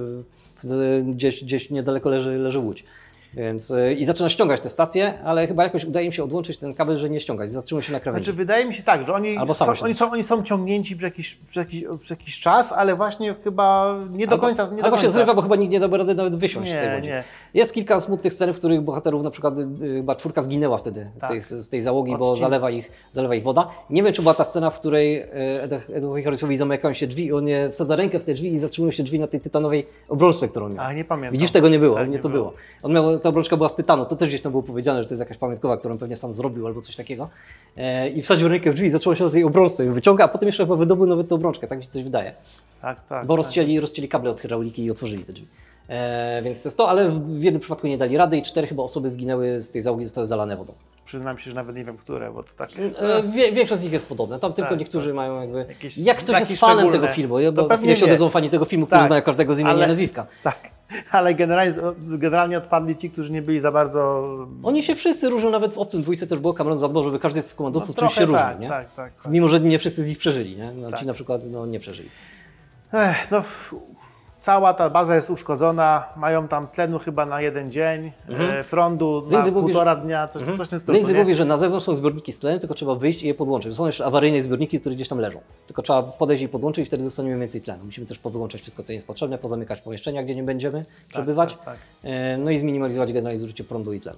Speaker 2: Gdzieś niedaleko leży łódź. Więc, i zaczyna ściągać te stacje, ale chyba jakoś udaje im się odłączyć ten kabel, że nie ściągać. Zatrzymują się na krawędzi.
Speaker 1: Znaczy, wydaje mi się tak, że oni są ciągnięci przez jakiś czas, ale właśnie chyba nie do końca.
Speaker 2: Albo się zrywa, bo chyba nikt nie da rady nawet wysiąść z tej łodzi.
Speaker 1: Nie.
Speaker 2: Jest kilka smutnych scen, w których bohaterów, na przykład chyba 4 zginęła wtedy z tej załogi, bo zalewa ich woda. Nie wiem, czy była ta scena, w której Edowi Harrisowi zamykają się drzwi i on wsadza rękę w te drzwi i zatrzymują się drzwi na tej tytanowej obrączce, którą miał.
Speaker 1: A nie pamiętam.
Speaker 2: Widzisz, tego nie było,
Speaker 1: tak,
Speaker 2: nie to było. Ta obrączka była z tytanu, to też gdzieś tam było powiedziane, że to jest jakaś pamiątkowa, którą pewnie sam zrobił albo coś takiego. I wsadził rękę w drzwi i zaczęło się do tej obrączce i wyciąga, a potem jeszcze chyba wydobył nawet tę obrączkę, tak mi się coś wydaje.
Speaker 1: Tak.
Speaker 2: Bo rozcięli kable od hydrauliki i otworzyli te drzwi. Więc to jest to, ale w jednym przypadku nie dali rady i 4 chyba osoby zginęły z tej załogi, zostały zalane wodą.
Speaker 1: Przyznam się, że nawet nie wiem, które, bo to tak...
Speaker 2: Większość z nich jest podobna, tam tylko niektórzy mają jakby...
Speaker 1: Jakieś,
Speaker 2: jak ktoś jest fanem tego filmu, bo za chwilę się odezwą fani tego filmu, którzy znają każdego z imienia i nazwiska.
Speaker 1: Tak, ale generalnie odpadli ci, którzy nie byli za bardzo...
Speaker 2: Oni się wszyscy różnią, nawet w Obcym dwójce też było, Cameron zadbał, żeby każdy z komandosów czymś się różnił, nie?
Speaker 1: Tak.
Speaker 2: Mimo, że nie wszyscy z nich przeżyli, nie? Ci na przykład nie przeżyli.
Speaker 1: Cała ta baza jest uszkodzona, mają tam tlenu chyba na 1 dzień, prądu na 1,5 dnia, coś w tym stylu.
Speaker 2: Lindsay mówi, że na zewnątrz są zbiorniki z tlenem, tylko trzeba wyjść i je podłączyć. Są jeszcze awaryjne zbiorniki, które gdzieś tam leżą. Tylko trzeba podejść i podłączyć i wtedy dostaniemy więcej tlenu. Musimy też powyłączać wszystko, co nie jest potrzebne, pozamykać pomieszczenia, gdzie nie będziemy przebywać.
Speaker 1: Tak.
Speaker 2: No i zminimalizować generalnie zużycie prądu i tlenu.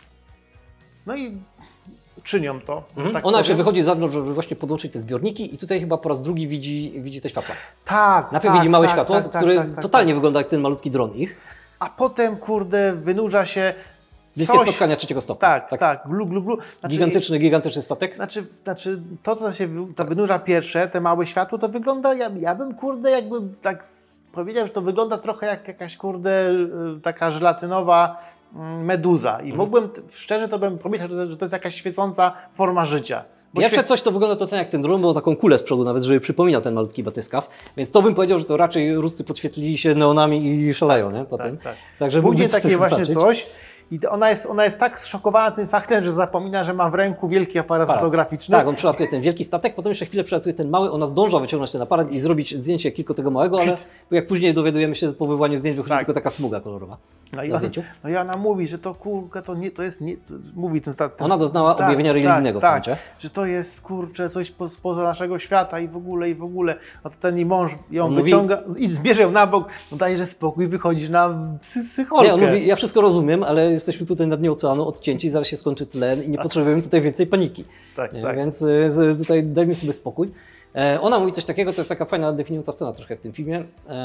Speaker 1: No i czynią to. Tak
Speaker 2: ona jeszcze wychodzi z zewnątrz, żeby właśnie podłączyć te zbiorniki i tutaj chyba po raz drugi widzi te światła.
Speaker 1: Najpierw
Speaker 2: widzi małe światło, które totalnie wygląda jak ten malutki dron ich.
Speaker 1: A potem, kurde, wynurza się
Speaker 2: bliskie spotkania 3. stopnia.
Speaker 1: Tak. Glu.
Speaker 2: Gigantyczny statek.
Speaker 1: Znaczy to, co się wynurza pierwsze, te małe światło, to wygląda, ja bym, kurde, jakbym tak powiedział, że to wygląda trochę jak jakaś, kurde, taka żelatynowa meduza. I mógłbym, szczerze to bym pomyślał, że to jest jakaś świecąca forma życia.
Speaker 2: Pierwsze coś to wygląda to tak jak ten dron, bo taką kulę z przodu nawet, żeby przypominał ten malutki batyskaw. Więc to bym powiedział, że to raczej Ruscy podświetlili się neonami i szaleją, nie? Potem.
Speaker 1: Tak.
Speaker 2: Także
Speaker 1: później takie właśnie coś. I ona jest tak zszokowana tym faktem, że zapomina, że ma w ręku wielki aparat fotograficzny.
Speaker 2: Tak, on przelatuje ten wielki statek, potem jeszcze chwilę przelatuje ten mały, ona zdąża wyciągnąć ten aparat i zrobić zdjęcie kilku tego małego, ale jak później dowiadujemy się po wywołaniu zdjęć, wychodzi tylko taka smuga kolorowa na zdjęciu.
Speaker 1: No i ona mówi, że to kurka, to jest, mówi ten statek.
Speaker 2: Ona doznała objawienia religijnego w momencie.
Speaker 1: Że to jest, kurczę, coś spoza naszego świata i w ogóle. A to ten jej mąż ją wyciąga i zbierze ją na bok, no dajże spokój, wychodzisz na psycholkę.
Speaker 2: Nie, on mówi, ja wszystko rozumiem, ale jesteśmy tutaj na dnie oceanu odcięci, zaraz się skończy tlen i nie potrzebujemy tutaj więcej paniki.
Speaker 1: Tak.
Speaker 2: Więc tutaj dajmy sobie spokój. Ona mówi coś takiego, to jest taka fajna definiująca scena trochę w tym filmie.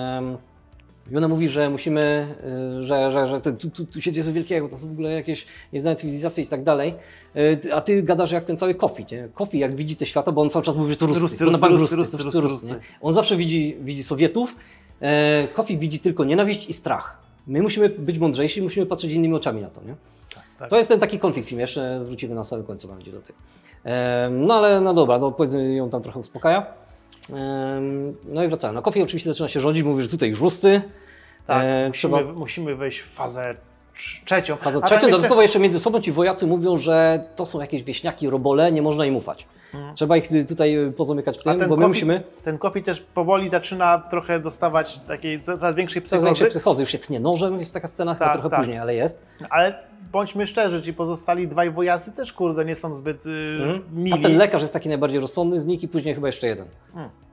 Speaker 2: I ona mówi, że musimy, że tu się dzieje coś wielkiego, to są w ogóle jakieś nieznane cywilizacje i tak dalej. A ty gadasz jak ten cały Kofi, nie? Kofi jak widzi te świata, bo on cały czas mówi, że to Ruscy, to na bank Ruscy, to wszyscy Ruscy. Nie? On zawsze widzi Sowietów, Kofi widzi tylko nienawiść i strach. My musimy być mądrzejsi, musimy patrzeć innymi oczami na to, nie? Tak. To jest ten taki konflikt film, jeszcze wrócimy na samym końcu, mam nadzieję, do tego. No ale no dobra, no powiedzmy ją tam trochę uspokaja. No i wracamy. No Kofi oczywiście zaczyna się rządzić, mówi, że tutaj już Ruscy.
Speaker 1: Tak, musimy wejść w fazę trzecią.
Speaker 2: Dodatkowo jeszcze między sobą ci wojacy mówią, że to są jakieś wieśniaki, robole, nie można im ufać. Trzeba ich tutaj pozamykać w tym, bo my musimy...
Speaker 1: Ten Kofi też powoli zaczyna trochę dostawać takiej coraz większej psychozy.
Speaker 2: Coraz większej psychozy. Już się tnie nożem, jest taka scena, chyba trochę później, ale jest.
Speaker 1: Ale bądźmy szczerzy, ci pozostali dwaj wojacy też, kurde, nie są zbyt mili.
Speaker 2: A ten lekarz jest taki najbardziej rozsądny z nich i później chyba jeszcze jeden.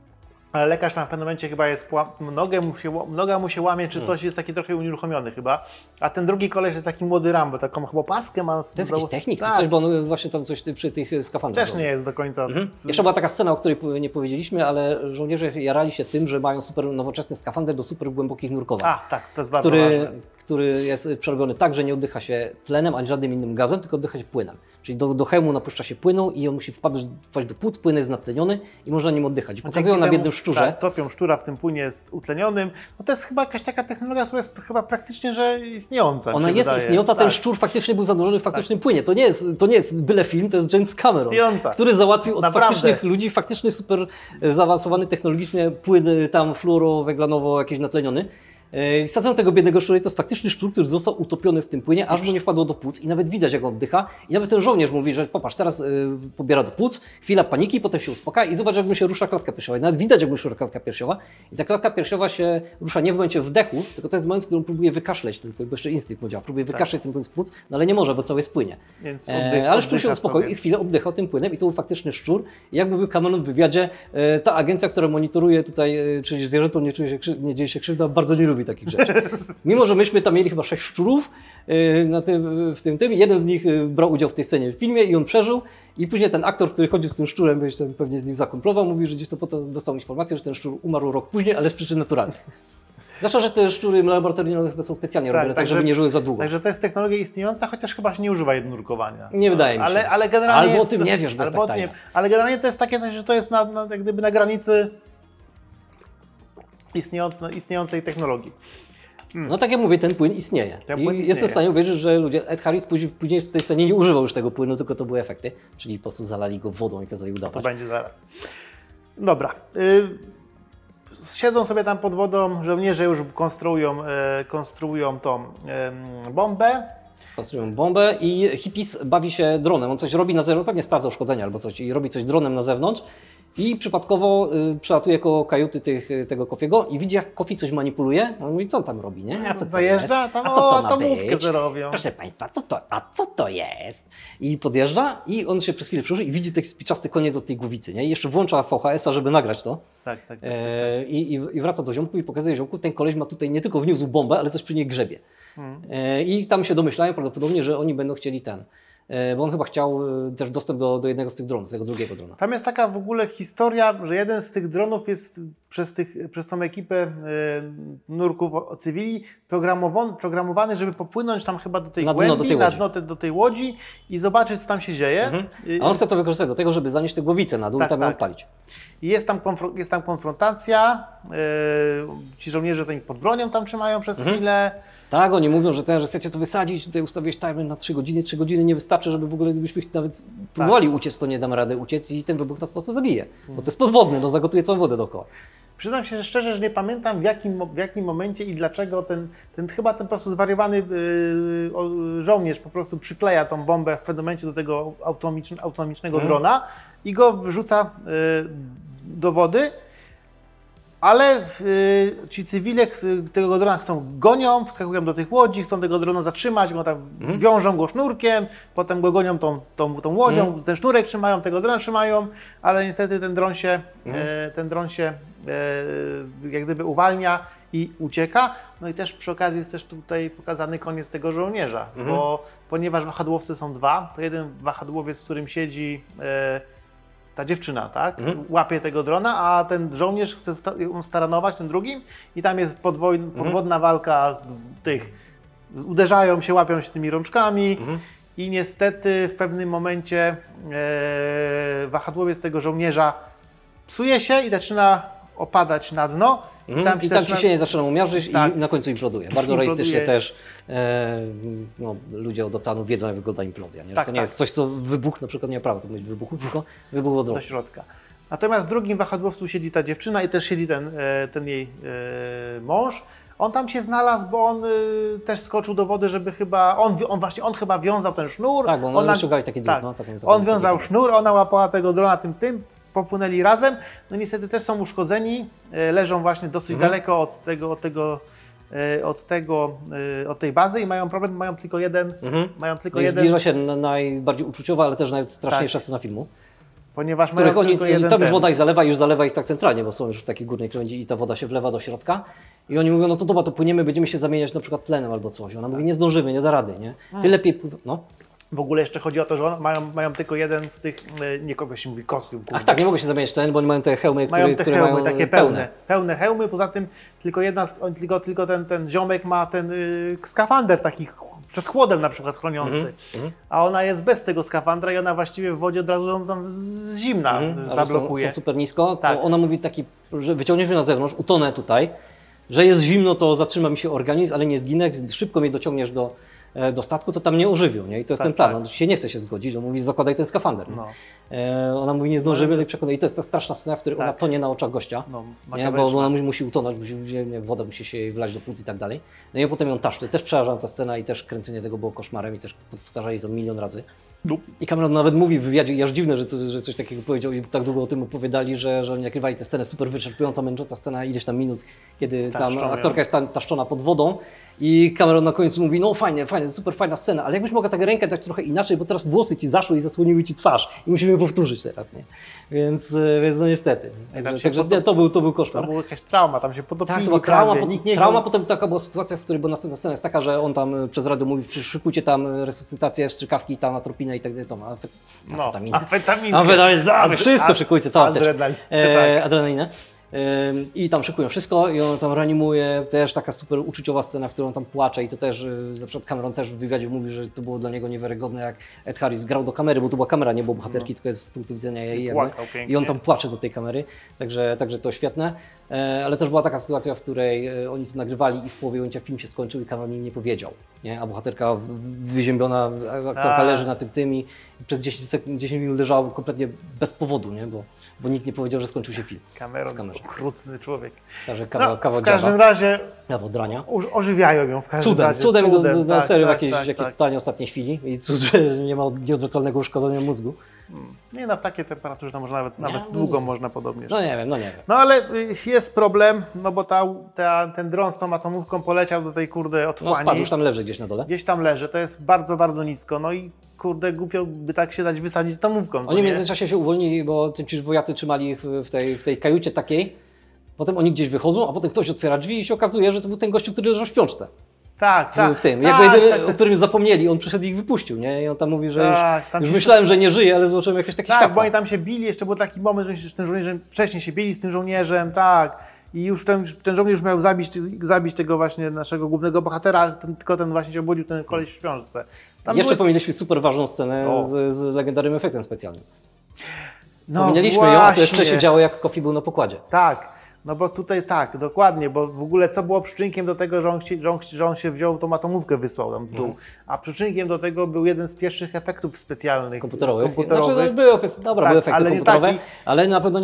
Speaker 1: Ale lekarz tam w pewnym momencie chyba jest, noga mu się łamie, czy coś, jest taki trochę unieruchomiony chyba. A ten drugi koleś jest taki młody Rambo, taką chyba paskę ma.
Speaker 2: To jest jakiś technik,
Speaker 1: tak.
Speaker 2: czy coś, bo on właśnie tam coś przy tych skafandrach.
Speaker 1: Też nie jest do końca.
Speaker 2: Jeszcze była taka scena, o której nie powiedzieliśmy, ale żołnierze jarali się tym, że mają super nowoczesny skafander do super głębokich nurkowań.
Speaker 1: A, tak, to jest bardzo ważne.
Speaker 2: Który jest przerobiony tak, że nie oddycha się tlenem ani żadnym innym gazem, tylko oddycha się płynem. Czyli do hełmu napuszcza się płynu i on musi wpaść do płuc, płyn jest natleniony i można nim oddychać. I pokazują na biednym szczurze.
Speaker 1: Tak, topią szczura w tym płynie utlenionym. No to jest chyba jakaś taka technologia, która jest chyba praktycznie że istniejąca.
Speaker 2: Ona jest istniejąca, ten szczur faktycznie był zanurzony w faktycznym płynie. To nie jest byle film, to jest James Cameron, który załatwił od faktycznych ludzi faktyczny super zaawansowany technologicznie płyn tam fluoroweglanowo jakiś natleniony. Sadzono tego biednego szczura i to jest faktyczny szczur, który został utopiony w tym płynie, aż mu nie wpadło do płuc i nawet widać, jak on oddycha. I nawet ten żołnierz mówi, że popatrz, teraz pobiera do płuc, chwila paniki, potem się uspokaja i zobacz, jak mu się rusza klatka piersiowa. I nawet widać, jak mu się rusza klatka piersiowa. I ta klatka piersiowa się rusza nie w momencie wdechu, tylko to jest moment, w którym próbuje wykaszleć ten płyn, bo jeszcze instynkt mu działa. Próbuje wykaszleć ten płyn z płuc, no ale nie może, bo cały jest w płynie. Ale szczur się uspokoił i chwilę oddychał tym płynem i to był faktyczny szczur. I jak mówił Cameron w wywiadzie, ta agencja, która monitoruje tutaj, czyli zwierzętom nie dzieje się krzywda, bardzo nie lubi takich rzeczy. Mimo że myśmy tam mieli chyba 6 szczurów w tym, jeden z nich brał udział w tej scenie w filmie i on przeżył. I później ten aktor, który chodził z tym szczurem, pewnie z nim zakumplował, mówi, że gdzieś to potem dostał informację, że ten szczur umarł rok później, ale z przyczyn naturalnych. Zwłaszcza, że te szczury laboratoryjne chyba są specjalnie robione, tak żeby nie żyły za długo.
Speaker 1: Także to jest technologia istniejąca, chociaż chyba się nie używa jednonurkowania.
Speaker 2: Nie wydaje mi się.
Speaker 1: Ale generalnie
Speaker 2: albo o tym nie wiesz, bez tak tajna.
Speaker 1: Ale generalnie to jest takie coś, że to jest jak gdyby na granicy istniejącej technologii.
Speaker 2: No tak jak mówię, ten płyn istnieje. Jestem w stanie uwierzyć, że Ed Harris później w tej scenie nie używał już tego płynu, tylko to były efekty. Czyli po prostu zalali go wodą i kazali udawać.
Speaker 1: To będzie zaraz. Dobra. Siedzą sobie tam pod wodą, żołnierze już konstruują tą bombę.
Speaker 2: Konstruują bombę i Hippies bawi się dronem. On coś robi na zewnątrz, pewnie sprawdza uszkodzenia albo coś i robi coś dronem na zewnątrz. I przypadkowo przelatuje koło kajuty tego Kofiego i widzi, jak Kofi coś manipuluje. On mówi, co on tam robi, nie? A co to
Speaker 1: zajeżdża,
Speaker 2: jest?
Speaker 1: tam
Speaker 2: a co to ma
Speaker 1: mówkę
Speaker 2: być?
Speaker 1: robią.
Speaker 2: Proszę Państwa, co to jest? I podjeżdża i on się przez chwilę przyjrzy i widzi ten spiczasty koniec od tej głowicy, nie? I jeszcze włącza VHS-a, żeby nagrać to.
Speaker 1: Tak.
Speaker 2: I wraca do ziomku i pokazuje ziomku, ten koleś ma tutaj nie tylko wniósł bombę, ale coś przy niej grzebie. I tam się domyślają prawdopodobnie, że oni będą chcieli bo on chyba chciał też dostęp do jednego z tych dronów, tego drugiego drona.
Speaker 1: Tam jest taka w ogóle historia, że jeden z tych dronów jest przez tą ekipę nurków cywili programowany, żeby popłynąć tam chyba do tej głębi, na dno do tej łodzi i zobaczyć, co tam się dzieje.
Speaker 2: A on chce to wykorzystać do tego, żeby zanieść te głowice na dół i tam ją odpalić.
Speaker 1: I jest tam konfrontacja, ci żołnierze to ich pod bronią tam trzymają przez chwilę.
Speaker 2: Tak, oni mówią, że chcecie to wysadzić, tutaj ustawiłeś timer na 3 godziny, 3 godziny nie wystarczy, żeby w ogóle gdybyśmy nawet próbowali uciec, to nie damy rady uciec i ten wybuch nas po prostu zabije. Bo to jest podwodny, zagotuje całą wodę dookoła.
Speaker 1: Przyznam się szczerze, że nie pamiętam w jakim momencie i dlaczego chyba ten po prostu zwariowany żołnierz po prostu przykleja tą bombę w pewnym momencie do tego autonomicznego drona i go wrzuca do wody. Ale ci cywile tego drona gonią, wskakują do tych łodzi, chcą tego drona zatrzymać, go tam wiążą go sznurkiem, potem go gonią tą łodzią, ten sznurek trzymają, tego drona trzymają, ale niestety ten dron się jak gdyby uwalnia i ucieka. No i też przy okazji jest też tutaj pokazany koniec tego żołnierza, bo ponieważ wahadłowcy są dwa, to jeden wahadłowiec, z którym siedzi ta dziewczyna, tak? Łapie tego drona, a ten żołnierz chce staranować tym drugim i tam jest podwodna walka tych. Uderzają się, łapią się tymi rączkami i niestety w pewnym momencie wahadłowiec tego żołnierza psuje się i zaczyna opadać na dno.
Speaker 2: I tam ciśnienie zaczyna mu miażdżyć i na końcu imploduje. Bardzo realistycznie też ludzie od oceanu wiedzą, jak wygląda implozja. Nie? To nie jest coś, co wybuch na przykład nie ma prawa to być wybuchu, tylko wybuch od
Speaker 1: do środka. Natomiast w drugim wahadłowcu siedzi ta dziewczyna i też siedzi ten jej mąż. On tam się znalazł, bo on też skoczył do wody, żeby chyba, on chyba wiązał ten sznur.
Speaker 2: Tak, bo on ściągali taki dron.
Speaker 1: On wiązał sznur, ona łapała tego drona tym, popłynęli razem. No niestety też są uszkodzeni, leżą właśnie dosyć daleko od tej bazy i mają problem, mają tylko jeden.
Speaker 2: Zbliża się najbardziej uczuciowa, ale też najstraszniejsza scena filmu.
Speaker 1: Ponieważ
Speaker 2: których
Speaker 1: mają tylko jeden
Speaker 2: tam już
Speaker 1: ten.
Speaker 2: woda ich zalewa i już zalewa ich tak centralnie, bo są już w takiej górnej krawędzi i ta woda się wlewa do środka. I oni mówią, no to dobra, to płyniemy, będziemy się zamieniać na przykład tlenem albo coś. Ona mówi, nie zdążymy, nie da rady, nie? Ty lepiej pływa. No.
Speaker 1: W ogóle jeszcze chodzi o to, że mają tylko jeden z tych, nie kogo się mówi, kostium.
Speaker 2: Ach tak, nie mogą się zamieniać w tlen, bo oni mają te hełmy,
Speaker 1: Mają te
Speaker 2: które
Speaker 1: hełmy
Speaker 2: mają
Speaker 1: takie pełne hełmy, poza tym tylko ten ziomek ma ten skafander taki przed chłodem na przykład chroniący, a ona jest bez tego skafandra i ona właściwie w wodzie od razu ją tam z zimna zablokuje.
Speaker 2: Są super nisko,
Speaker 1: Tak.
Speaker 2: to ona mówi taki, że wyciągniesz mnie na zewnątrz, utonę tutaj, że jest zimno, to zatrzyma mi się organizm, ale nie zginę, gdy szybko mnie dociągniesz do statku, to tam nie ożywią, nie? I to jest
Speaker 1: Tak,
Speaker 2: ten plan.
Speaker 1: tak.
Speaker 2: On się nie chce się zgodzić, on mówi, zakładaj ten skafander.
Speaker 1: No.
Speaker 2: Ona mówi, nie zdążymy, no i przekonuje. I to jest ta straszna scena, w której ona tonie na oczach gościa,
Speaker 1: No,
Speaker 2: nie? Bo ona musi utonąć, woda musi się jej wlać do płuc i tak dalej. No i potem ją taszczy. Też przerażająca scena i też kręcenie tego było koszmarem i też powtarzali to milion razy. I Cameron nawet mówi w wywiadzie, i aż dziwne, że coś takiego powiedział i tak długo o tym opowiadali, że oni nagrywali tę scenę, super wyczerpująca, męcząca scena, ileś tam minut, kiedy tam aktorka jest taszczona pod wodą i Cameron na końcu mówi, no fajnie, super fajna scena, ale jakbyś mogła tak rękę dać trochę inaczej, bo teraz włosy ci zaszły i zasłoniły ci twarz i musimy powtórzyć teraz, nie? Więc no niestety. Także to był koszmar.
Speaker 1: To była jakaś trauma, tam się potopili.
Speaker 2: Tak, to była trauma, potem taka była sytuacja, w której, bo następna scena jest taka, że on tam przez radio mówi, szykujcie tam resuscytację, strzykawki, tam atropinę i tak dalej, amfetaminę, wszystko szykujcie, całą adrenalinę. I tam szykują wszystko i on tam reanimuje, też taka super uczuciowa scena, w którą on tam płacze i to też, na przykład Cameron też w wywiadzie mówi, że to było dla niego niewiarygodne, jak Ed Harris grał do kamery, bo to była kamera, nie było bohaterki, tylko jest z punktu widzenia jej i on tam płacze do tej kamery, także to świetne, ale też była taka sytuacja, w której oni to nagrywali i w połowie ujęcia film się skończył i Cameron im nie powiedział, nie? A bohaterka wyziębiona, aktorka leży na tym i przez 10 minut leżała kompletnie bez powodu, nie? Bo nikt nie powiedział, że skończył się film.
Speaker 1: Cameron, okrutny człowiek.
Speaker 2: Także
Speaker 1: w każdym razie
Speaker 2: drania.
Speaker 1: Ożywiają ją w każdym razie.
Speaker 2: Cudem do serii w jakiejś totalnie ostatniej chwili i cud, że nie ma nieodwracalnego uszkodzenia mózgu.
Speaker 1: Nie, no w takiej temperaturze to może nawet długo można podobnie.
Speaker 2: No nie wiem.
Speaker 1: No ale jest problem, no bo ten dron z tą atomówką poleciał do tej otchłani.
Speaker 2: No spadł, już tam leży gdzieś na dole.
Speaker 1: Gdzieś tam leży, to jest bardzo, bardzo nisko, no i głupio by tak się dać wysadzić atomówką.
Speaker 2: Oni w międzyczasie się uwolnili, bo ci wojacy trzymali ich w tej kajucie takiej, potem oni gdzieś wychodzą, a potem ktoś otwiera drzwi i się okazuje, że to był ten gościu, który leżał w śpiączce.
Speaker 1: Tak.
Speaker 2: O którym zapomnieli, on przyszedł i ich wypuścił, nie? I on tam mówi, że już myślałem, że nie żyje, ale zobaczyłem jakieś takie światło.
Speaker 1: Tak, bo oni tam się bili, jeszcze był taki moment, że z tym żołnierzem, wcześniej się bili z tym żołnierzem, tak. I już ten żołnierz miał zabić tego właśnie naszego głównego bohatera, tylko ten właśnie się obudził, ten koleś w śpiączce.
Speaker 2: Jeszcze pominęliśmy super ważną scenę z legendarnym efektem specjalnym.
Speaker 1: No
Speaker 2: pominęliśmy ją, a to jeszcze się działo, jak Coffey był na pokładzie.
Speaker 1: Tak. No bo tutaj tak, dokładnie, bo w ogóle co było przyczynkiem do tego, że on się wziął, tą atomówkę wysłał tam w dół, a przyczynkiem do tego był jeden z pierwszych efektów specjalnych.
Speaker 2: Komputerowych. Znaczy, były efekty komputerowe, ale na pewno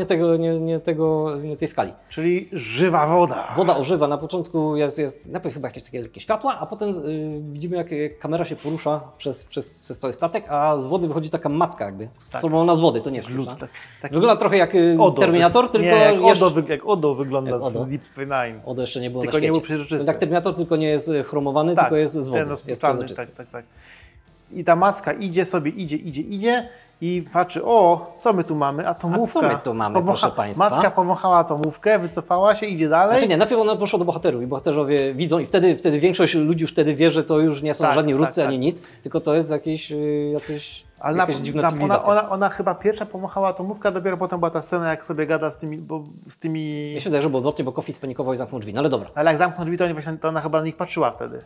Speaker 2: nie tej skali.
Speaker 1: Czyli żywa woda.
Speaker 2: Woda ożywa, na początku jest najpierw chyba jakieś takie lekkie światła, a potem widzimy, jak kamera się porusza przez cały statek, a z wody wychodzi taka macka jakby, sformowana z wody, to nie sztuczna. Wygląda trochę jak Terminator, tylko
Speaker 1: jak Odo wygląda z Deep Space Nine.
Speaker 2: Odo jeszcze nie było
Speaker 1: tylko
Speaker 2: na świecie.
Speaker 1: Nie był przezroczysty.
Speaker 2: Tak, Terminator tylko nie jest chromowany, tylko jest z wody. Jest przezroczysty.
Speaker 1: Tak. I ta macka idzie sobie, idzie i patrzy, co my tu mamy? Atomówka.
Speaker 2: A co my tu mamy, proszę Państwa?
Speaker 1: Macka powąchała atomówkę, wycofała się, idzie dalej.
Speaker 2: Znaczy nie, najpierw ona poszła do bohaterów i bohaterowie widzą i wtedy większość ludzi już wtedy wie, że to już nie są żadni Ruscy ani nic, tylko to jest jakaś dziwna cywilizacja.
Speaker 1: Ona chyba pierwsza pomachała atomówka, dopiero potem była ta scena, jak sobie gada z tymi...
Speaker 2: Ja się wydaje, że było odwrotnie, bo Coffey spanikował i zamknął drzwi, no ale dobra.
Speaker 1: Ale jak zamknął drzwi, to ona chyba na nich patrzyła wtedy.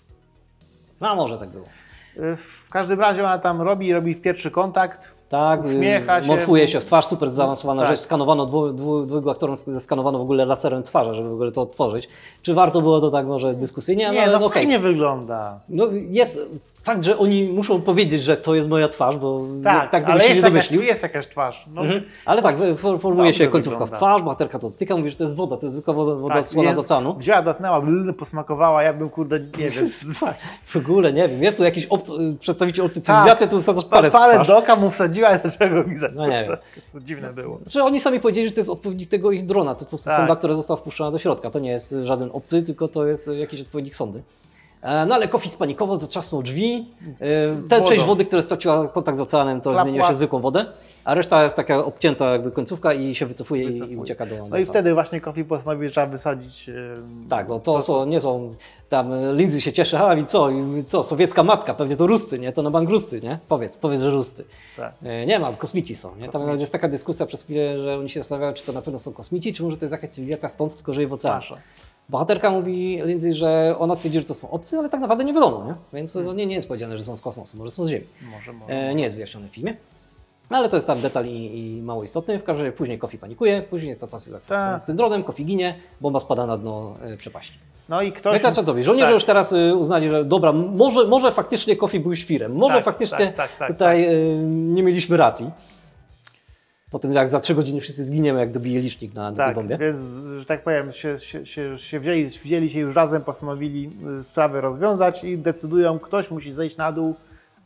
Speaker 2: No może tak było.
Speaker 1: W każdym razie ona tam robi pierwszy kontakt.
Speaker 2: Tak,
Speaker 1: uśmiecha się.
Speaker 2: Morfuje się w twarz, super zaawansowana rzecz. Skanowano dwójgu aktorom, zeskanowano w ogóle laserem twarza, żeby w ogóle to otworzyć. Czy warto było to tak może dyskusyjnie?
Speaker 1: No fajnie wygląda.
Speaker 2: No jest fakt, że oni muszą powiedzieć, że to jest moja twarz, bo tak
Speaker 1: ale
Speaker 2: się nie domyślił.
Speaker 1: Jest jakaś twarz. No.
Speaker 2: Ale tak, formuje się końcówka w twarz, bohaterka to dotyka, mówi, że to jest woda, to jest zwykła woda słona z oceanu.
Speaker 1: Wzięła, dotknęła, posmakowała, ja bym nie wiem.
Speaker 2: W ogóle nie wiem, jest tu jakiś przedstawiciel obcej cywilizacji, tu wsadzasz palec
Speaker 1: do oka mu wsadziła, dlaczego mi
Speaker 2: no nie wiem.
Speaker 1: To dziwne było.
Speaker 2: Znaczy oni sami powiedzieli, że to jest odpowiednik tego ich drona, to jest po prostu sonda, która została wpuszczona do środka, to nie jest żaden obcy, tylko to jest jakiś odpowiednik sondy. No ale Coffee spanikował, zatrzasnął drzwi. Ten część wody, która straciła kontakt z oceanem, to zmieniła się w zwykłą wodę, a reszta jest taka obcięta jakby końcówka i się wycofuje i ucieka do
Speaker 1: No i wtedy właśnie Coffee postanowił, że trzeba wysadzić...
Speaker 2: Tak, bo to nie są... Tam Lindsay się cieszy, i co, sowiecka matka, pewnie to Ruscy, nie? To na bank Ruscy, nie? Powiedz, że Ruscy. Tak. Nie ma, kosmici są, nie? Tam jest taka dyskusja przez chwilę, że oni się zastanawiają, czy to na pewno są kosmici, czy może to jest jakaś cywilizacja stąd, tylko żyje w oceanie. Bohaterka mówi Lindsay, że ona twierdzi, że to są obcy, ale tak naprawdę nie wiadomo, nie? Więc to nie jest powiedziane, że są z kosmosu, może są z Ziemi. Może. Nie jest wyjaśnione w filmie. No ale to jest tam detal i mało istotny. W każdym razie później Coffee panikuje, później jest ta sytuacja z tym dronem, Coffee ginie, bomba spada na dno przepaści.
Speaker 1: No i ktoś...
Speaker 2: No i co zrobić? Żołnierze już teraz uznali, że dobra, może faktycznie Coffee był świrem, może faktycznie tutaj nie mieliśmy racji. Potem jak za 3 godziny wszyscy zginiemy, jak dobije licznik na tej bombie.
Speaker 1: Więc, że tak powiem, wzięli się już razem, postanowili sprawę rozwiązać i decydują, ktoś musi zejść na dół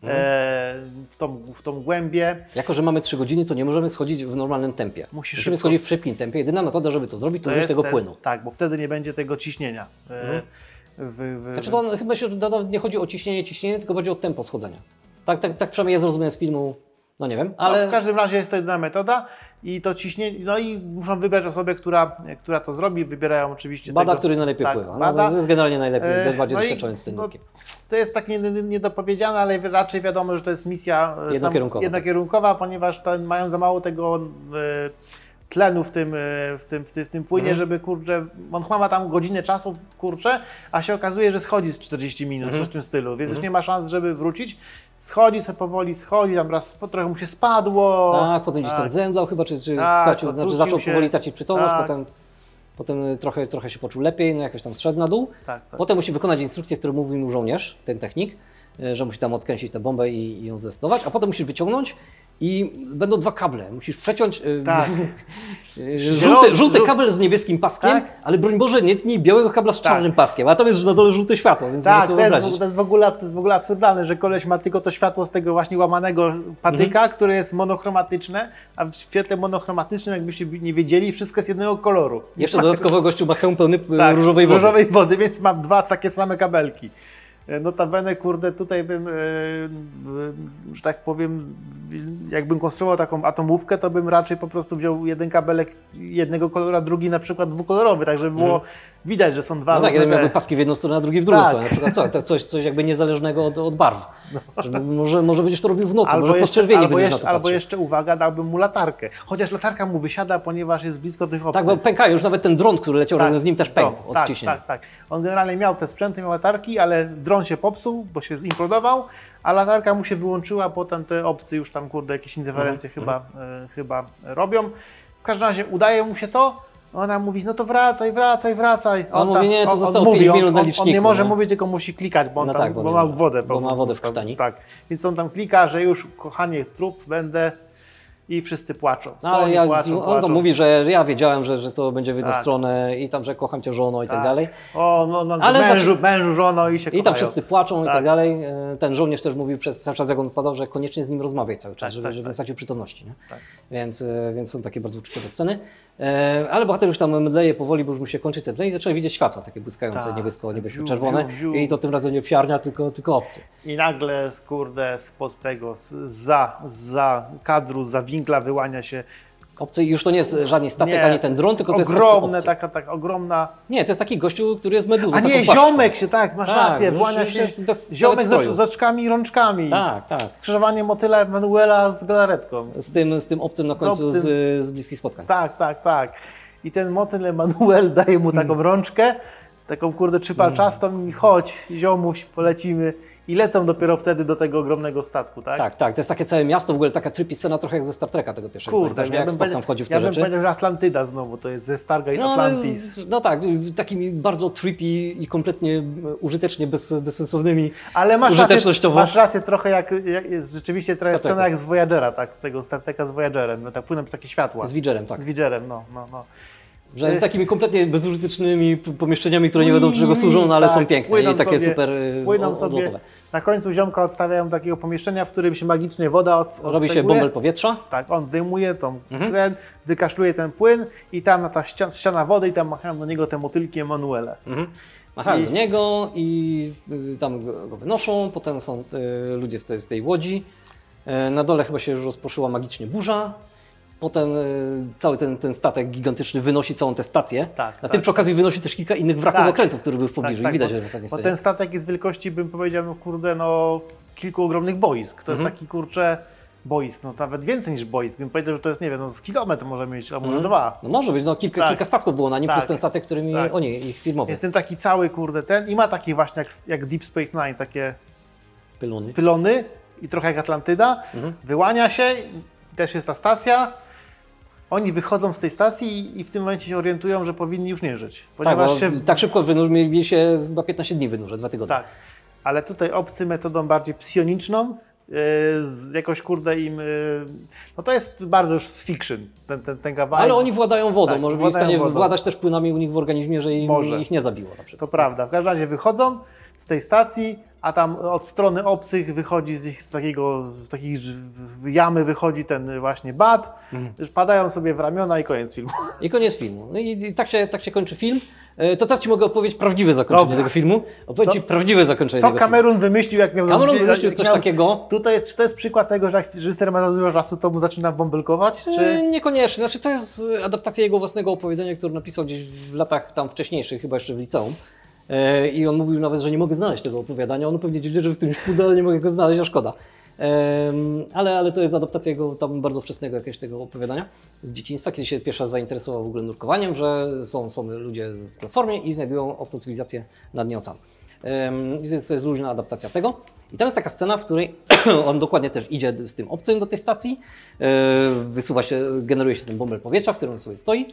Speaker 1: w tą głębię.
Speaker 2: Jako że mamy 3 godziny, to nie możemy schodzić w normalnym tempie. Musimy schodzić w szybkim tempie. Jedyna metoda, żeby to zrobić, to użyć tego płynu.
Speaker 1: Tak, bo wtedy nie będzie tego ciśnienia.
Speaker 2: Znaczy to chyba się nie chodzi o ciśnienie, tylko bardziej o tempo schodzenia. Tak przynajmniej ja zrozumiałem z filmu, no nie wiem, ale...
Speaker 1: No, w każdym razie jest to jedyna metoda i to ciśnienie, no i muszą wybrać osobę, która to zrobi. Wybierają oczywiście
Speaker 2: Bada, który najlepiej pływa. No, to jest generalnie najlepiej, bardziej doświadczony tytonikiem.
Speaker 1: To jest tak niedopowiedziane, ale raczej wiadomo, że to jest misja jednokierunkowa, ponieważ mają za mało tego tlenu w tym płynie, żeby on ma tam godzinę czasu, a się okazuje, że schodzi z 40 minut, coś w tym stylu, więc już nie ma szans, żeby wrócić. Schodzi sobie powoli, tam raz trochę mu się spadło.
Speaker 2: Tak, potem gdzieś tam zemdlał chyba, czy stracił, zaczął powoli tracić przytomność, potem trochę się poczuł lepiej, no jakoś tam zszedł na dół. Potem musi wykonać instrukcję, którą mówił mu żołnierz, ten technik, że musi tam odkręcić tę bombę i ją zdestować, a potem musisz wyciągnąć i będą 2 kable. Musisz przeciąć żółty kabel z niebieskim paskiem, ale broń Boże, nie tnij białego kabla z czarnym paskiem, a tam jest na dole żółte światło, więc
Speaker 1: to jest w ogóle absurdalne, że koleś ma tylko to światło z tego właśnie łamanego patyka, które jest monochromatyczne, a w świetle monochromatycznym, jakbyście nie wiedzieli, wszystko jest jednego koloru.
Speaker 2: Jeszcze dodatkowo gościu ma hełm pełny różowej wody.
Speaker 1: Więc mam 2 takie same kabelki. Notabene, tutaj bym, że tak powiem, jakbym konstruował taką atomówkę, to bym raczej po prostu wziął jeden kabelek jednego kolora, drugi na przykład dwukolorowy, tak żeby było widać, że są 2.
Speaker 2: No tak, jeden miałby paski w jedną stronę, a drugi w drugą stronę. Na przykład coś jakby niezależnego od barw. Może będziesz to robił w nocy, może podczerwienie będziesz na to
Speaker 1: Albo jeszcze, uwaga, dałbym mu latarkę. Chociaż latarka mu wysiada, ponieważ jest blisko tych obcych.
Speaker 2: Tak, bo pękają, już nawet ten dron, który leciał razem z nim też pękł od ciśnienia.
Speaker 1: Tak. On generalnie miał te sprzęty, miał latarki, ale dron się popsuł, bo się zimplodował, a latarka mu się wyłączyła, potem te obcy już tam jakieś interferencje chyba robią. W każdym razie udaje mu się to, ona mówi, no to wracaj.
Speaker 2: On mówi, nie, to zostało 5 minut na liczniku.
Speaker 1: On nie może mówić, tylko musi klikać, bo ma wodę.
Speaker 2: Bo ma wodę w krtani.
Speaker 1: Tak, więc on tam klika, że już, kochanie, trup będę i wszyscy płaczą.
Speaker 2: On to mówi, że ja wiedziałem, że to będzie w jedną stronę i tam, że kocham cię żono i tak dalej.
Speaker 1: Mężu, żono i się kochają.
Speaker 2: I tam wszyscy płaczą i tak dalej. Ten żołnierz też mówił cały czas, jak on padał, że koniecznie z nim rozmawiaj cały czas, żeby nie stracił przytomności. Nie? Więc są takie bardzo uczuciowe sceny. Ale bohater już tam mdleje powoli, bo już mu się kończy ten tlen i zaczyna widzieć światła takie błyskające, niebiesko-czerwone. I to tym razem nie psiarnia, tylko obcy.
Speaker 1: I nagle spod tego, za kadru, za winkla wyłania się
Speaker 2: obcy. Już to nie jest żaden statek, ani ten dron, tylko to jest
Speaker 1: obcy. Taka ogromna...
Speaker 2: Nie, to jest taki gościu, który jest meduzą.
Speaker 1: A nie, ziomek się, masz rację, wyłania się ziomek z oczkami i rączkami.
Speaker 2: Tak.
Speaker 1: Skrzyżowanie motyla Emanuela z galaretką.
Speaker 2: Z tym obcym na końcu z bliskich spotkań.
Speaker 1: Tak. I ten motyl Emanuel daje mu taką rączkę, taką trzypalczastą i chodź, ziomuś, polecimy. I lecą dopiero wtedy do tego ogromnego statku, tak?
Speaker 2: Tak. To jest takie całe miasto, w ogóle taka trippy scena trochę jak ze Star Treka tego pierwszego.
Speaker 1: Kurde,
Speaker 2: jak Spock tam wchodzi w te rzeczy.
Speaker 1: Ja bym powiedział, że Atlantyda znowu, to jest ze Stargate Atlantis.
Speaker 2: No tak, takimi bardzo trippy i kompletnie użytecznie bezsensownymi,
Speaker 1: ale masz rację trochę jak jest rzeczywiście trochę scena jak z Voyagera, tak? Z tego Star Treka z Voyagerem, no tak płyną takie światła.
Speaker 2: Z Voyagerem, tak.
Speaker 1: Z Voyagerem, no.
Speaker 2: Że takimi kompletnie bezużytecznymi pomieszczeniami, które nie wiedzą, czego służą, no ale są piękne i takie super odlotowe.
Speaker 1: Na końcu ziomka odstawiają do takiego pomieszczenia, w którym się magicznie woda
Speaker 2: robi się bąbel powietrza.
Speaker 1: Tak, on wyjmuje wykaszluje ten płyn i tam na ta ściana wody i tam machają do niego te motylki Emanuele.
Speaker 2: Machają do niego i tam go wynoszą, potem są ludzie z tej łodzi. Na dole chyba się już rozproszyła magicznie burza. Potem cały ten statek gigantyczny wynosi całą tę stację. A tym przy okazji wynosi też kilka innych wraków okrętów, które były w pobliżu. I widać, że w ostatniej scenie.
Speaker 1: Bo ten statek jest wielkości, bym powiedział, no kurde, no kilku ogromnych boisk. To jest taki, kurczę, boisk, no nawet więcej niż boisk. Bym powiedział, że to jest, nie wiem, no z kilometr może mieć, a może 2.
Speaker 2: No może być, no kilka statków było na nim, plus ten statek, którymi oni ich filmował.
Speaker 1: Jest ten taki cały, kurde, ten i ma taki właśnie jak Deep Space Nine, takie
Speaker 2: pylony
Speaker 1: i trochę jak Atlantyda. Wyłania się, też jest ta stacja. Oni wychodzą z tej stacji i w tym momencie się orientują, że powinni już nie żyć.
Speaker 2: Ponieważ tak szybko mieli się chyba 15 dni wynurze, 2 tygodnie.
Speaker 1: Tak, ale tutaj obcy metodą bardziej psioniczną, jakoś kurde im, no to jest bardzo już fiction, ten kawałek.
Speaker 2: Ale oni władają wodą,
Speaker 1: tak,
Speaker 2: może byli w stanie władać też płynami u nich w organizmie, że ich nie zabiło na przykład.
Speaker 1: To prawda, w każdym razie wychodzą z tej stacji, a tam od strony obcych wychodzi z takiej jamy wychodzi ten właśnie bat, padają sobie w ramiona i koniec filmu.
Speaker 2: I koniec filmu. No i tak się kończy film. To teraz Ci mogę opowiedzieć prawdziwe zakończenie tego filmu. Opowiedz Ci prawdziwe zakończenie tego filmu.
Speaker 1: Co Cameron wymyślił, jak miał...
Speaker 2: Cameron wymyślił coś takiego.
Speaker 1: Tutaj, czy to jest przykład tego, że jak reżyser ma za dużo czasu, to mu zaczyna bąbelkować? Czy...
Speaker 2: Niekoniecznie. Znaczy, to jest adaptacja jego własnego opowiadania, które napisał gdzieś w latach tam wcześniejszych, chyba jeszcze w liceum. I on mówił nawet, że nie mogę znaleźć tego opowiadania. On pewnie gdzieś, że w którymś pudełku, ale nie mogę go znaleźć, a szkoda. Ale to jest adaptacja jego tam bardzo wczesnego jakiegoś tego opowiadania z dzieciństwa, kiedy się pierwszy raz zainteresował w ogóle nurkowaniem, że są ludzie w platformie i znajdują obcą cywilizację na dnie oceanu. To jest luźna adaptacja tego. I tam jest taka scena, w której on dokładnie też idzie z tym obcym do tej stacji, generuje się ten bąbel powietrza, w którym on sobie stoi.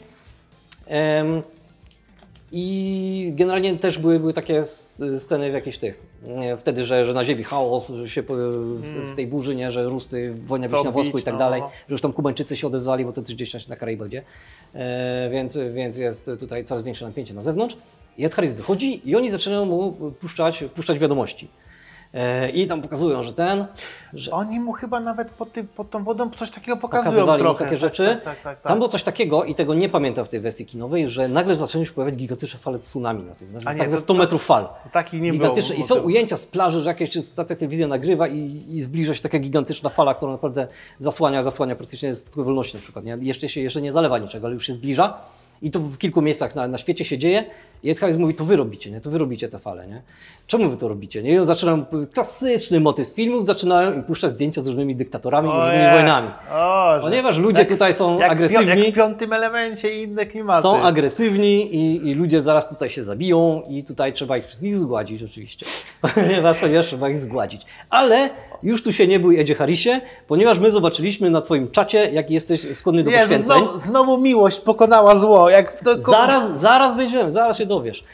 Speaker 2: I generalnie też były takie sceny w jakichś wtedy, że na ziemi chaos, że się w tej burzy, nie, że Rusy, wojna na włosku i tak dalej, że już tam Kubańczycy się odezwali, bo to też gdzieś na Karaibach, więc jest tutaj coraz większe napięcie na zewnątrz. I Ed Harris wychodzi i oni zaczynają mu puszczać wiadomości. I tam pokazują, że
Speaker 1: oni mu chyba nawet pod tą wodą coś takiego pokazują
Speaker 2: pokazywali
Speaker 1: trochę.
Speaker 2: Mu takie rzeczy.
Speaker 1: Tak.
Speaker 2: Tam było coś takiego i tego nie pamiętam w tej wersji kinowej, że nagle zaczęły się pojawiać gigantyczne fale tsunami na tym. Znaczy, tak ze 100 metrów fal.
Speaker 1: Takich nie było.
Speaker 2: I są ujęcia z plaży, że jakaś stacja telewizja nagrywa i zbliża się taka gigantyczna fala, która naprawdę zasłania praktycznie z wolności na przykład. Nie? Jeszcze nie zalewa niczego, ale już się zbliża. I to w kilku miejscach na świecie się dzieje. I Ed Harris mówi, to wy robicie, nie? To wy robicie te fale, nie? Czemu wy to robicie? Nie? I on zaczynają, klasyczny motyw z filmów, zaczynają im puszczać zdjęcia z różnymi dyktatorami i różnymi wojnami. Ponieważ ludzie tutaj są agresywni.
Speaker 1: Jak w Piątym Elemencie i inne klimaty.
Speaker 2: Są agresywni i ludzie zaraz tutaj się zabiją i tutaj trzeba ich wszystkich zgładzić oczywiście. Ponieważ trzeba ich zgładzić. Ale już tu się nie bój, Edzie Harrisie, ponieważ my zobaczyliśmy na twoim czacie, jaki jesteś skłonny do poświęceń.
Speaker 1: Znowu miłość pokonała zło.
Speaker 2: Zaraz się dowiesz.